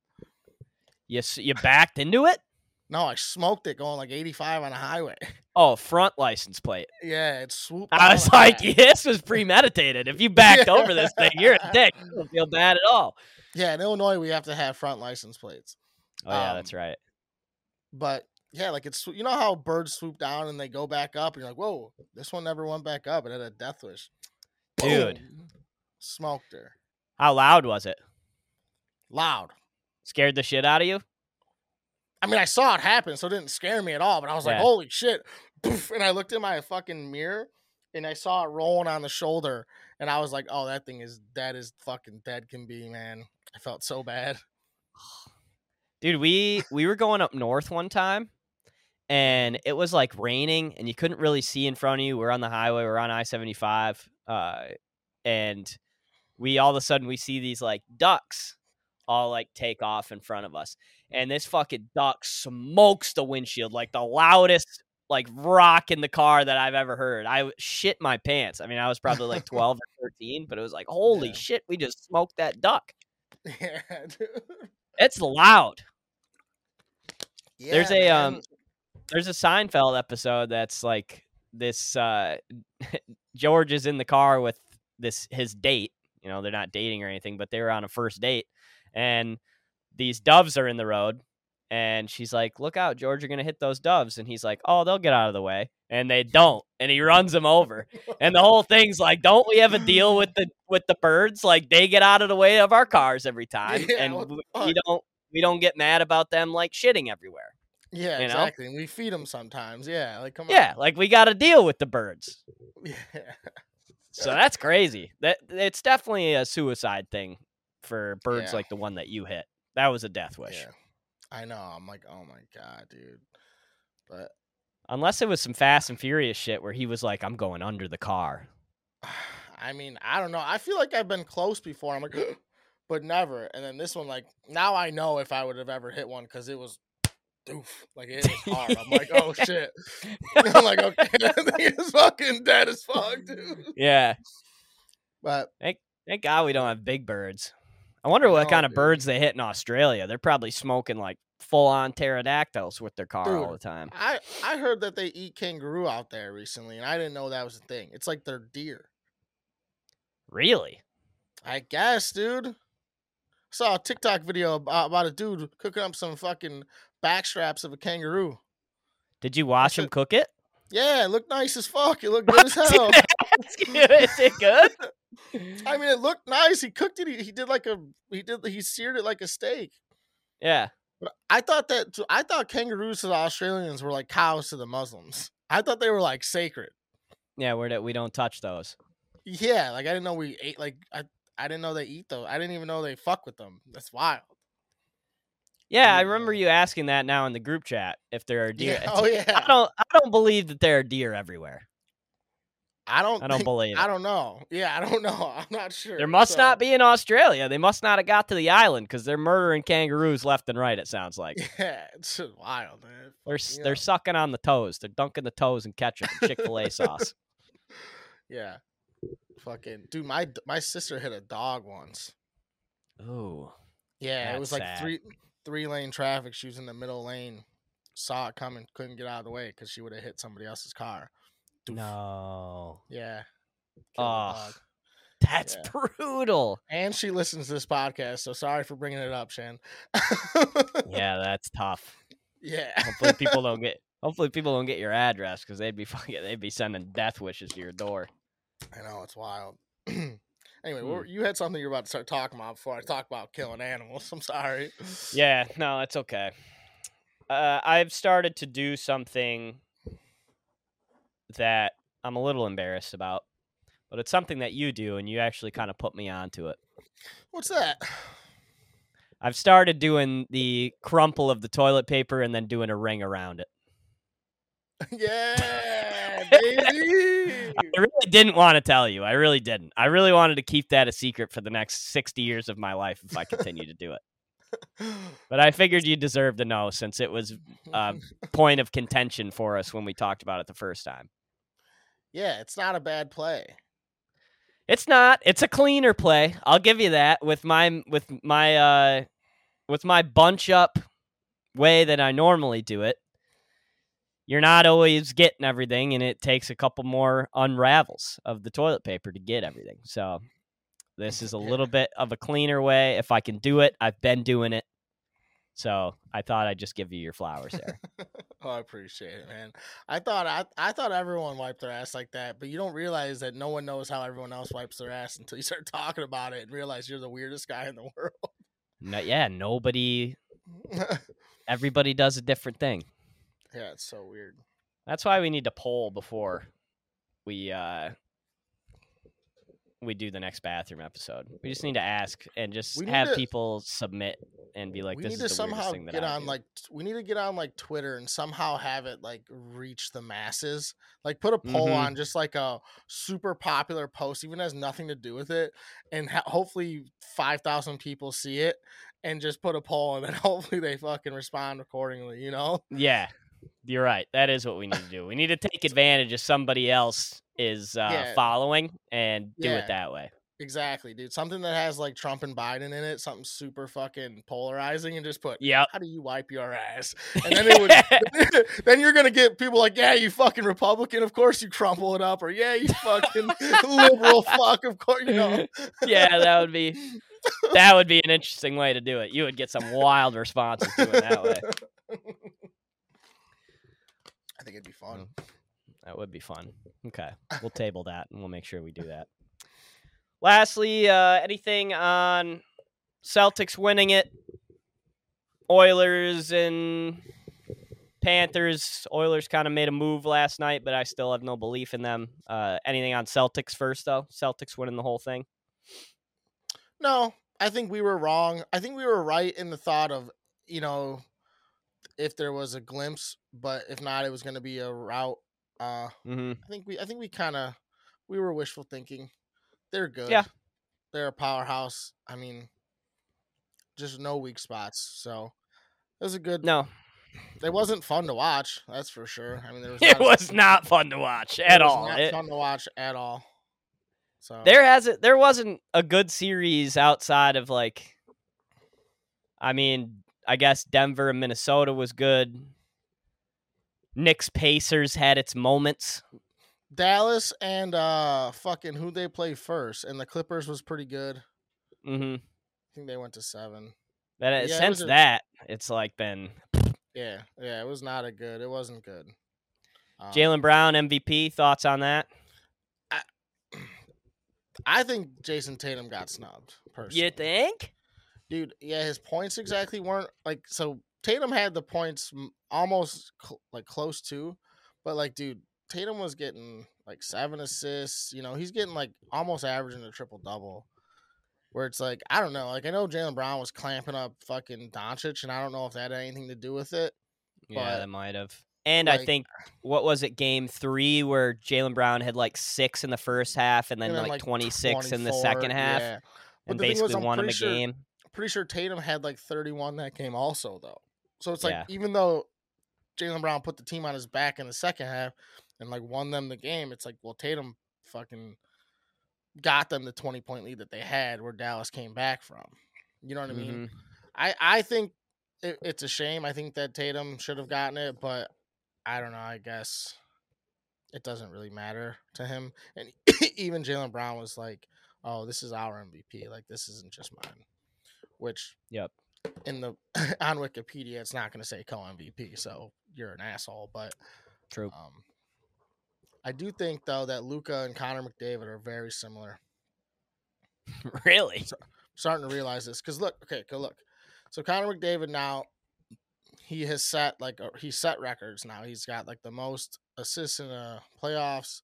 Yes, you backed into it? No, I smoked it going like 85 on a highway. Oh, front license plate. Yeah, it swooped. I was like, this was premeditated. If you backed over this thing, you're a dick. You don't feel bad at all. Yeah, in Illinois, we have to have front license plates. Oh, yeah, that's right. But yeah, like it's, you know how birds swoop down and they go back up, and you're like, whoa, this one never went back up. It had a death wish. Dude. Boom. Smoked her. How loud was it? Loud. Scared the shit out of you? I mean, I saw it happen, so it didn't scare me at all, but I was like, holy shit. Poof, and I looked in my fucking mirror and I saw it rolling on the shoulder, and I was like, oh, that is fucking dead can be, man. I felt so bad. Dude, we were going up north one time, and it was like raining, and you couldn't really see in front of you. We're on the highway. We're on I-75, and we all of a sudden we see these like ducks all like take off in front of us, and this fucking duck smokes the windshield like the loudest like rock in the car that I've ever heard. I shit my pants. I mean, I was probably like 12 or 13, but it was like, holy shit, we just smoked that duck. Yeah, dude. It's loud. Yeah, there's a Seinfeld episode that's like this. George is in the car with his date. You know, they're not dating or anything, but they were on a first date, and these doves are in the road. And she's like, look out, George, you're going to hit those doves. And he's like, oh, they'll get out of the way. And they don't. And he runs them over. And the whole thing's like, don't we have a deal with the birds? Like, they get out of the way of our cars every time. Yeah, and we don't get mad about them, like, shitting everywhere. Yeah, exactly. And we feed them sometimes. Yeah, like, come on. Yeah, like, we got to deal with the birds. Yeah. So that's crazy. It's definitely a suicide thing for birds like the one that you hit. That was a death wish. Yeah. I know. I'm like, oh my God, dude. But unless it was some Fast and Furious shit where he was like, I'm going under the car. I mean, I don't know. I feel like I've been close before. I'm like, but never. And then this one, like, now I know if I would have ever hit one because it was doof. Like, it is hard. I'm like, oh, shit. I'm like, okay, that thing is fucking dead as fuck, dude. Yeah. But Thank God we don't have big birds. I wonder what kind of birds they hit in Australia. They're probably smoking like full-on pterodactyls with their car all the time. I heard that they eat kangaroo out there recently, and I didn't know that was a thing. It's like their deer. Really? I guess, dude. Saw a TikTok video about a dude cooking up some fucking backstraps of a kangaroo. Did you watch him cook it? Yeah, it looked nice as fuck. It looked good as hell. Is it good? I mean, it looked nice. He cooked it. He seared it like a steak. Yeah. But I thought kangaroos to the Australians were like cows to the Muslims. I thought they were like sacred. Yeah, we don't touch those. Yeah, like I didn't know we ate. Like I didn't know they eat those. I didn't even know they fuck with them. That's wild. Yeah, I remember you asking that now in the group chat if there are deer. Yeah. Oh yeah. I don't believe that there are deer everywhere. I don't believe it. I don't know. Yeah, I don't know. I'm not sure. There must not be in Australia. They must not have got to the island because they're murdering kangaroos left and right, it sounds like. Yeah, it's just wild, man. They're sucking on the toes. They're dunking the toes in ketchup and Chick-fil-A sauce. Yeah. Fucking dude, my sister hit a dog once. Ooh. Yeah, it was like three lane traffic. She was in the middle lane, saw it coming, couldn't get out of the way because she would have hit somebody else's car. Doof. No. Yeah. Oh, that's brutal. And she listens to this podcast, so sorry for bringing it up, Shan. Yeah, that's tough. Yeah. Hopefully people don't get your address because they'd be sending death wishes to your door. I know, it's wild. Anyway, you had something you were about to start talking about before I talk about killing animals. I'm sorry. Yeah, no, it's okay. I've started to do something that I'm a little embarrassed about, but it's something that you do, and you actually kind of put me onto it. What's that? I've started doing the crumple of the toilet paper and then doing a ring around it. Yeah, baby. I really didn't want to tell you. I really didn't. I really wanted to keep that a secret for the next 60 years of my life if I continue to do it. But I figured you deserved to know since it was a point of contention for us when we talked about it the first time. Yeah, it's not a bad play. It's not. It's a cleaner play. I'll give you that with my bunch up way that I normally do it. You're not always getting everything, and it takes a couple more unravels of the toilet paper to get everything. So this is a little bit of a cleaner way. If I can do it, I've been doing it. So I thought I'd just give you your flowers there. Oh, I appreciate it, man. I thought everyone wiped their ass like that, but you don't realize that no one knows how everyone else wipes their ass until you start talking about it and realize you're the weirdest guy in the world. No, yeah, nobody. Everybody does a different thing. Yeah, it's so weird. That's why we need to poll before we do the next bathroom episode. We just need to ask and just have people submit and be like, "This is the weirdest thing that I do." We need to get on like Twitter and somehow have it like reach the masses. Like put a poll on just like a super popular post, even has nothing to do with it, and hopefully 5,000 people see it, and just put a poll, and then hopefully they fucking respond accordingly. You know? Yeah. You're right. That is what we need to do. We need to take advantage of somebody else is following and do it that way. Exactly, dude. Something that has like Trump and Biden in it, something super fucking polarizing, and just put, how do you wipe your ass? And then it would, then you're gonna get people like, yeah, you fucking Republican, of course you crumple it up, or yeah, you fucking liberal fuck, of course, you know. Yeah, that would be an interesting way to do it. You would get some wild responses doing that way. I think it'd be fun. That would be fun. Okay. We'll table that and we'll make sure we do that. Lastly, anything on Celtics winning it? Oilers and Panthers. Oilers kind of made a move last night, but I still have no belief in them. Anything on Celtics first, though? Celtics winning the whole thing? No, I think we were wrong. I think we were right in the thought of, you know, if there was a glimpse, but if not, it was going to be a rout. I think we were wishful thinking. They're good. Yeah, they're a powerhouse. I mean, just no weak spots. So it was a good. No, It wasn't fun to watch. That's for sure. I mean, there was It not was not fun to watch it at was all. not fun to watch at all. So There wasn't a good series outside of like, I mean, I guess Denver and Minnesota was good. Knicks Pacers had its moments. Dallas and fucking who they play first, and the Clippers was pretty good. Mm-hmm. I think they went to 7. But Yeah, since that, it's like been yeah, it was not a good. It wasn't good. Jaylen Brown MVP. Thoughts on that? I think Jason Tatum got snubbed. Personally, You think? dude? Yeah, his points exactly weren't like so. Tatum had the points almost like close to, but like, dude, Tatum was getting like 7 assists. You know, he's getting like almost averaging a triple double. Where it's like, I don't know. Like, I know Jaylen Brown was clamping up fucking Doncic, and I don't know if that had anything to do with it. Yeah, But that might have. And I like, think what was it, Game 3, where Jaylen Brown had like 6 in the first half, and then and then like like 26 in the 24, second half, yeah. But and the thing was, basically I'm won him pretty a sure game. Tatum had like 31 that game also though. So it's like Yeah. even though Jaylen Brown put the team on his back in the second half and like won them the game, it's like, well, Tatum fucking got them the 20-point lead that they had where Dallas came back from. You know what I mean? I think it's a shame. I think that Tatum should have gotten it, but I don't know. I guess it doesn't really matter to him. And even Jaylen Brown was like, "Oh, this is our MVP. Like, this isn't just mine." Which, Yep. in the on Wikipedia, it's not going to say co-MVP, so you're an asshole. But True. I do think though that Luka and Connor McDavid are very similar. Really? So, starting to realize this because look. So Connor McDavid now he has set he's set records now. He's got like the most assists in the playoffs.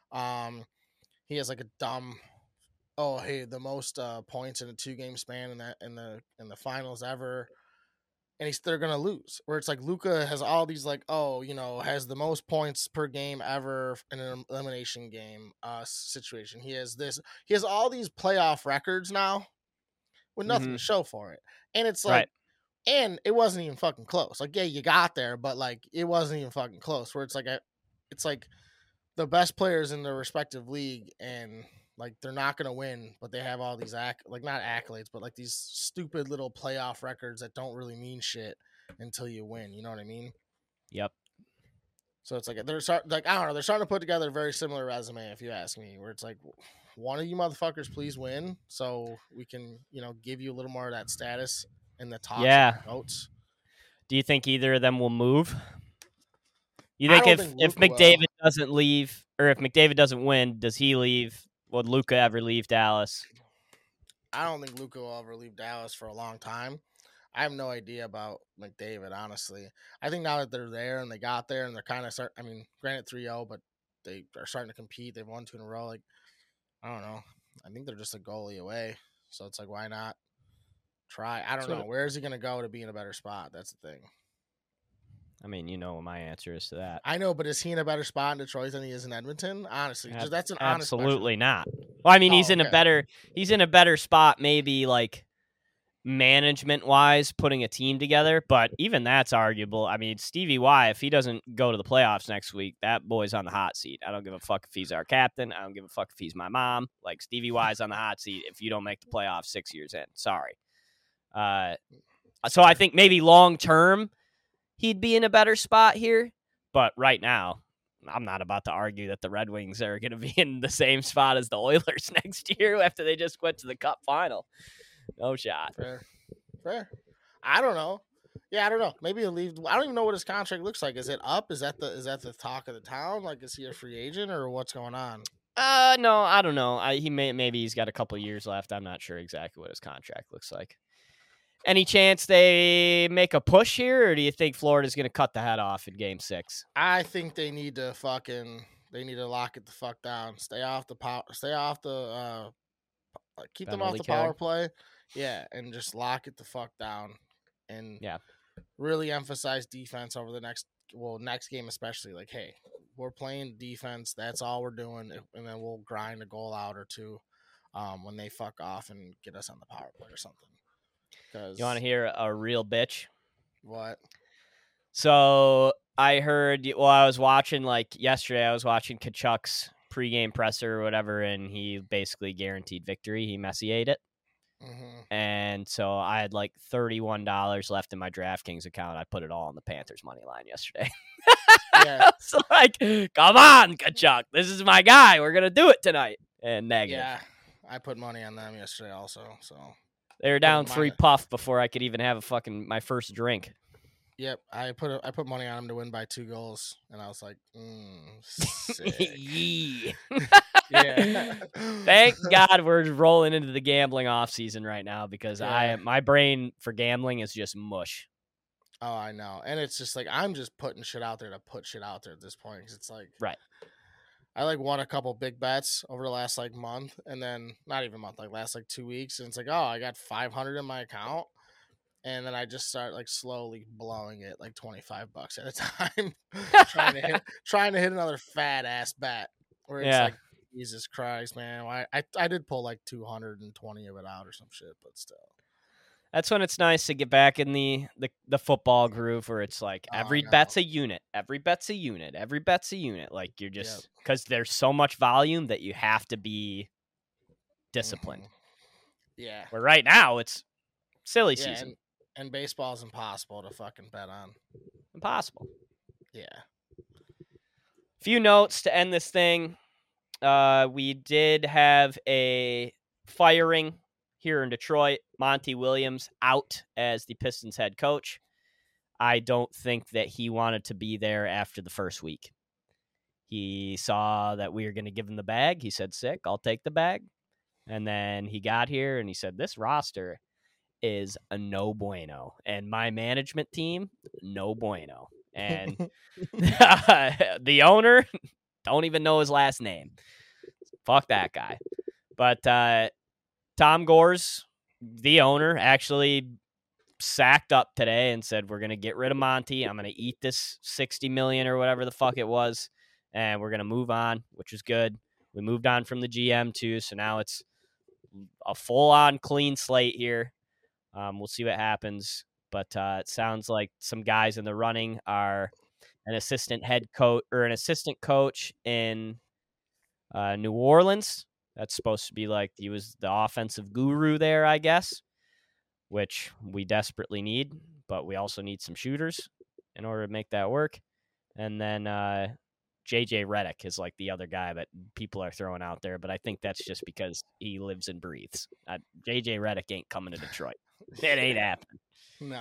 He has like a dumb the most points in a 2-game span in the finals ever. And they're gonna lose. Where it's like Luka has all these like has the most points per game ever in an elimination game situation. He has all these playoff records now with nothing to show for it. And it's like, Right. and it wasn't even fucking close. Like, yeah, you got there, but like it wasn't even fucking close. Where it's like the best players in their respective league, and like they're not gonna win, but they have all these not accolades, but like these stupid little playoff records that don't really mean shit until you win. You know what I mean? Yep. So it's like I don't know. They're starting to put together a very similar resume, if you ask me. Where it's like, one of you motherfuckers, please win, so we can give you a little more of that status in the talks. Yeah. Votes. Do you think either of them will move? You I think don't if think Luka McDavid doesn't leave, or if McDavid doesn't win, does he leave? Would Luka ever leave Dallas? I don't think Luka will ever leave Dallas for a long time. I have no idea about McDavid, honestly. I think now that they're there and they got there and they're kind of granted 3-0, but they are starting to compete. They've won 2 in a row. Like, I don't know. I think they're just a goalie away. So it's like, why not try? I don't know. Where is he going to go to be in a better spot? That's the thing. I mean, you know what my answer is to that. I know, but is he in a better spot in Detroit than he is in Edmonton? Honestly, that's an honest question. Absolutely not. Well, I mean, he's in a better spot, maybe like management wise, putting a team together. But even that's arguable. I mean, Stevie Y, if he doesn't go to the playoffs next week, that boy's on the hot seat. I don't give a fuck if he's our captain. I don't give a fuck if he's my mom. Like, Stevie Y's on the hot seat if you don't make the playoffs 6 years in. Sorry. So I think maybe long term he'd be in a better spot here. But right now, I'm not about to argue that the Red Wings are going to be in the same spot as the Oilers next year after they just went to the Cup final. No shot. Fair. I don't know. Yeah, I don't know. Maybe he'll leave. I don't even know what his contract looks like. Is it up? Is that the talk of the town? Like, is he a free agent or what's going on? No, I don't know. Maybe he's got a couple years left. I'm not sure exactly what his contract looks like. Any chance they make a push here, or do you think Florida's going to cut the head off in Game 6? I think they need to lock it the fuck down. Stay off the power. Stay off the. Keep them off the power play. Yeah, and just lock it the fuck down, and really emphasize defense over the next game especially. Like, hey, we're playing defense. That's all we're doing, and then we'll grind a goal out or two when they fuck off and get us on the power play or something. You want to hear a real bitch? What? So I heard. Well, I was watching yesterday. I was watching Kachuk's pregame presser or whatever, and he basically guaranteed victory. He Messied it. Mm-hmm. And so I had $31 left in my DraftKings account. I put it all on the Panthers money line yesterday. Yeah. So come on, Kachuk. This is my guy. We're gonna do it tonight. And negative. Yeah, I put money on them yesterday also. So they were down 3 puff before I could even have my first drink. Yep, I put money on them to win by 2 goals, and I was like, sick. Yeah. Thank God we're rolling into the gambling off season right now because my brain for gambling is just mush. Oh, I know, and it's just I'm just putting shit out there to put shit out there at this point because it's right. I won a couple big bets over the last month, and then not even month, last 2 weeks, and it's oh, I got 500 in my account. And then I just start slowly blowing it $25 at a time, trying to hit another fat ass bet. Where it's Jesus Christ, man! I did pull 220 of it out or some shit, but still. That's when it's nice to get back in the football groove where it's every bet's a unit, every bet's a unit, every bet's a unit. You're just because there's so much volume that you have to be disciplined. Mm-hmm. Yeah. Where right now it's silly season. And baseball is impossible to fucking bet on. Impossible. Yeah. Few notes to end this thing. We did have a firing here in Detroit. Monty Williams out as the Pistons head coach. I don't think that he wanted to be there after the first week. He saw that we were going to give him the bag. He said, sick, I'll take the bag. And then he got here and he said, this roster is a no bueno, and my management team, no bueno, and the owner, don't even know his last name. Fuck that guy. But Tom Gores, the owner, actually sacked up today and said, we're going to get rid of Monty. I'm going to eat this $60 million or whatever the fuck it was, and we're going to move on, which is good. We moved on from the GM too, so now it's a full-on clean slate here. We'll see what happens, but it sounds like some guys in the running are an assistant head coach or an assistant coach in New Orleans. That's supposed to be he was the offensive guru there, I guess, which we desperately need, but we also need some shooters in order to make that work. And then JJ Redick is the other guy that people are throwing out there, but I think that's just because he lives and breathes. JJ Redick ain't coming to Detroit. It ain't happening. No.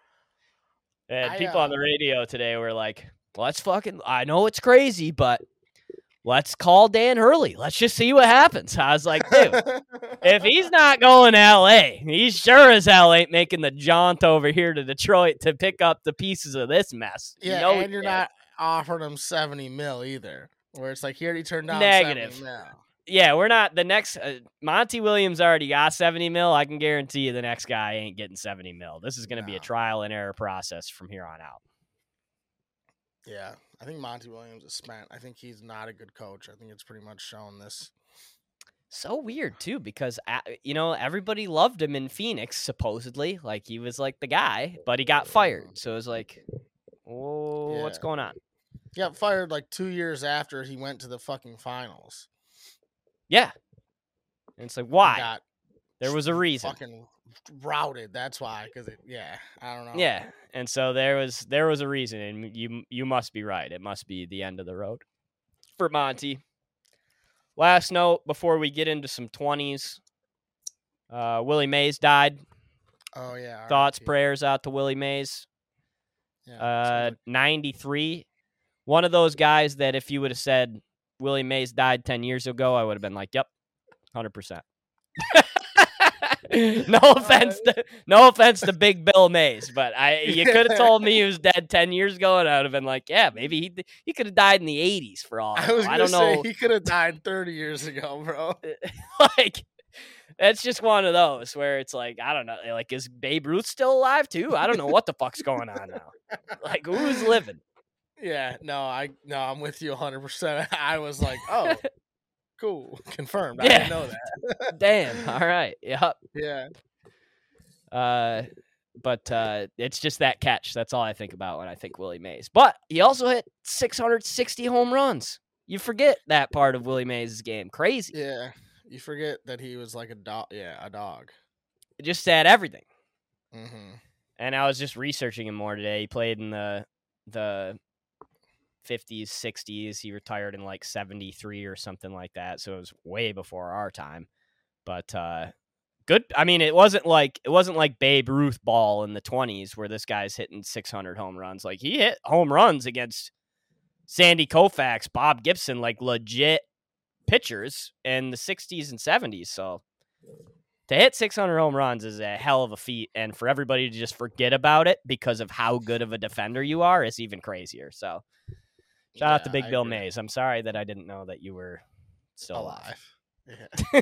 And people on the radio today were like, let's I know it's crazy, but let's call Dan Hurley. Let's just see what happens. I was like, dude, if he's not going to L.A., he sure as hell ain't making the jaunt over here to Detroit to pick up the pieces of this mess. Yeah, and you're not offering him $70 million either, where it's he already turned down negative. $70 million. Yeah, we're not the next. Monty Williams already got $70 million. I can guarantee you the next guy ain't getting $70 million. This is going to be a trial and error process from here on out. Yeah, I think Monty Williams is spent. I think he's not a good coach. I think it's pretty much shown this. So weird too, because everybody loved him in Phoenix supposedly, he was the guy, but he got fired. So it was what's going on? He got fired 2 years after he went to the fucking finals. Yeah. And it's why? There was a reason. Fucking routed. That's why. Because I don't know. Yeah. And so there was a reason, and you must be right. It must be the end of the road for Monty. Last note before we get into some 20s. Willie Mays died. Oh yeah. Thoughts, prayers out to Willie Mays. Yeah. 93. One of those guys that if you would have said Willie Mays died 10 years ago, I would have been yep, 100%. No offense to Big Bill Mays, but you could have told me he was dead 10 years ago, and I would have been yeah, maybe he could have died in the 80s for all I don't know. He could have died 30 years ago, bro. That's just one of those where it's I don't know, is Babe Ruth still alive too? I don't know what the fuck's going on now. Who's living? Yeah, I'm with you 100%. I was oh, cool, confirmed. I didn't know that. Damn. All right. Yep. Yeah. But it's just that catch. That's all I think about when I think Willie Mays. But he also hit 660 home runs. You forget that part of Willie Mays' game. Crazy. Yeah, you forget that he was like a dog. Yeah, a dog. It just said everything. Mm-hmm. And I was just researching him more today. He played in the 50s, 60s. He retired in like 73 or something like that. So it was way before our time. But good. I mean, it wasn't like Babe Ruth ball in the 20s where this guy's hitting 600 home runs. Like, he hit home runs against Sandy Koufax, Bob Gibson, like legit pitchers in the 60s and 70s. So to hit 600 home runs is a hell of a feat, and for everybody to just forget about it because of how good of a defender you are is even crazier. So shout out to Big Bill Mays. I'm sorry that I didn't know that you were still alive. Yeah.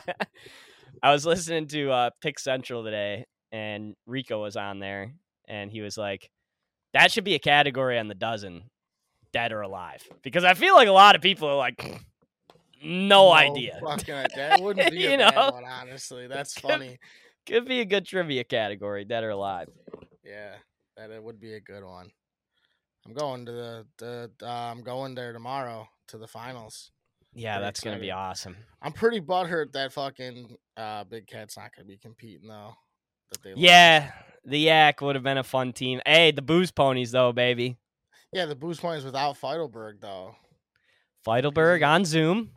I was listening to Pick Central today, and Rico was on there, and he was like, that should be a category on the dozen, dead or alive. Because I feel like a lot of people are like, no idea. That wouldn't be a bad one, honestly. That's funny. Could be a good trivia category, dead or alive. Yeah, that it would be a good one. I'm going to I'm going there tomorrow to the finals. Yeah, pretty that's excited. Gonna be awesome. I'm pretty butthurt that fucking Big Cat's not gonna be competing though. Yeah, the Yak would have been a fun team. Hey, the Booze Ponies though, baby. Yeah, the Booze Ponies without Feidelberg though. Feidelberg on Zoom.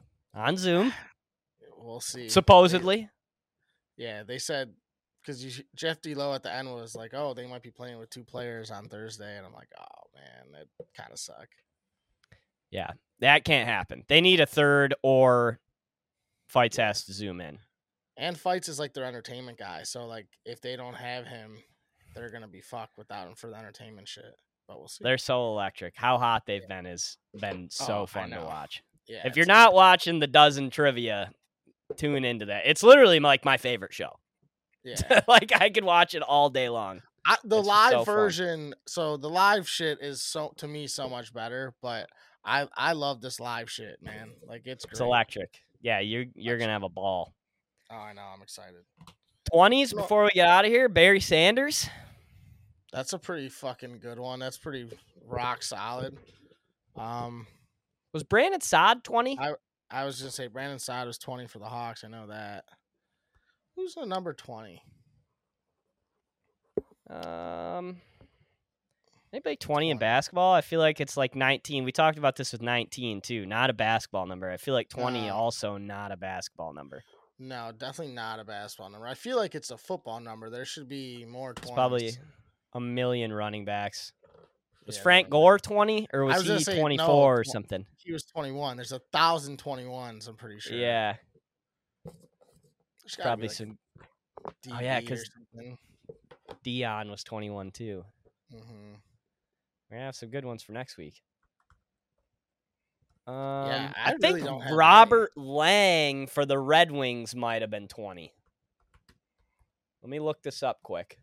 We'll see. Supposedly. Yeah, they said because Jeff D-Low at the end was like, "Oh, they might be playing with 2 players on Thursday," and I'm like, "Oh man, that kind of suck." Yeah, that can't happen. They need a third, or Fights has to zoom in. And Fights is like their entertainment guy, so like if they don't have him, they're gonna be fucked without him for the entertainment shit. But we'll see. They're so electric. How hot they've been has been so fun to watch. Yeah, if you're not watching the Dozen Trivia, tune into that. It's literally like my favorite show. Yeah, like I could watch it all day long. The live version, so the live shit is to me so much better. But I love this live shit, man. Like it's great. Electric. Yeah, you're gonna have a ball. Oh, I know. I'm excited. 20s before we get out of here. Barry Sanders. That's a pretty fucking good one. That's pretty rock solid. Was Brandon Saad 20? I was gonna say Brandon Saad was 20 for the Hawks. I know that. Who's the number 20? Maybe 20 in basketball. I feel like it's like 19. We talked about this with 19 too. Not a basketball number. I feel like 20 also not a basketball number. No, definitely not a basketball number. I feel like it's a football number. There should be more 20s. It's probably a million running backs. Was Frank Gore 20 or was he 24 or something? He was 21. There's 1,021s, I'm pretty sure. Yeah. There's probably like some. DB because Dion was 21 too. Mm-hmm. We're gonna have some good ones for next week. I think really don't Robert Lang for the Red Wings might have been 20. Let me look this up quick.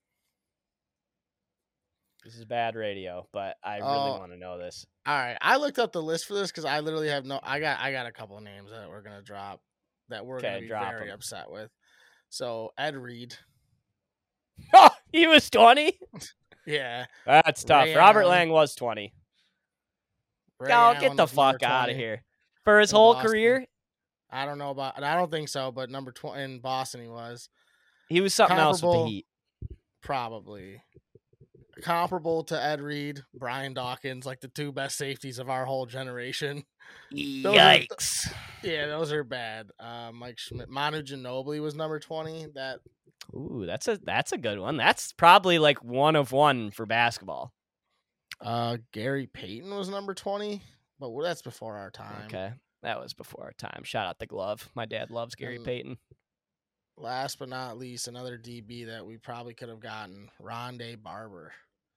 This is bad radio, but I really want to know this. All right, I looked up the list for this because I literally have no. I got a couple of names that we're gonna drop that we're gonna be very upset with. So Ed Reed. Oh, he was 20. Yeah, that's tough. Ray Robert Allen. Lang was 20. Ray Get Allen the fuck out of here. For his whole career? I don't know about. I don't think so. But number 20 in Boston, he was. He was something else with the Heat. Probably. Comparable to Ed Reed, Brian Dawkins, like the 2 best safeties of our whole generation. Yikes. Those are bad. Mike Schmidt. Manu Ginobili was number 20. Ooh, that's a good one. That's probably like one of one for basketball. Gary Payton was number 20, but that's before our time. Okay, that was before our time. Shout out the glove. My dad loves Gary Payton. Last but not least, another DB that we probably could have gotten, Rondé Barber.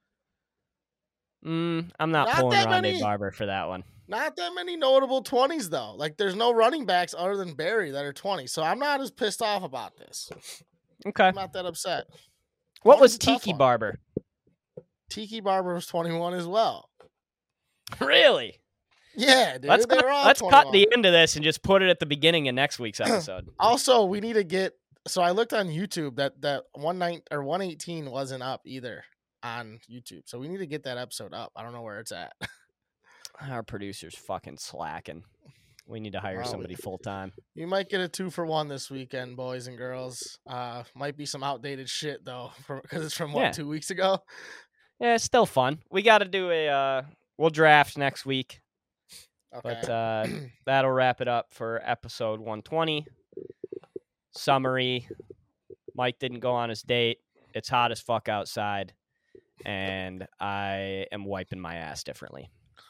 I'm not pulling Rondé Barber for that one. Not that many notable 20s, though. Like, there's no running backs other than Barry that are 20, so I'm not as pissed off about this. Okay. I'm not that upset. What was Tiki Barber? Tiki Barber was 21 as well. Really? Yeah, dude. Let's cut the end of this and just put it at the beginning of next week's episode. Also, we need to get So I looked on YouTube that 118 wasn't up either on YouTube. So we need to get that episode up. I don't know where it's at. Our producer's fucking slacking. We need to hire Wow. somebody full time. You might get a 2-for-1 this weekend, boys and girls. Might be some outdated shit though, because it's from 2 weeks ago. Yeah, it's still fun. We got to do we'll draft next week. Okay. But that'll wrap it up for episode 120. Summary: Mike didn't go on his date. It's hot as fuck outside, and I am wiping my ass differently.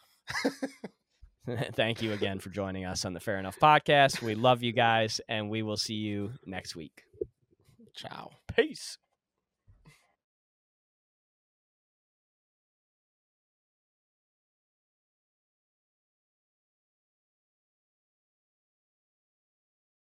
Thank you again for joining us on the Fair Enough podcast. We love you guys, and we will see you next week. Ciao. Peace.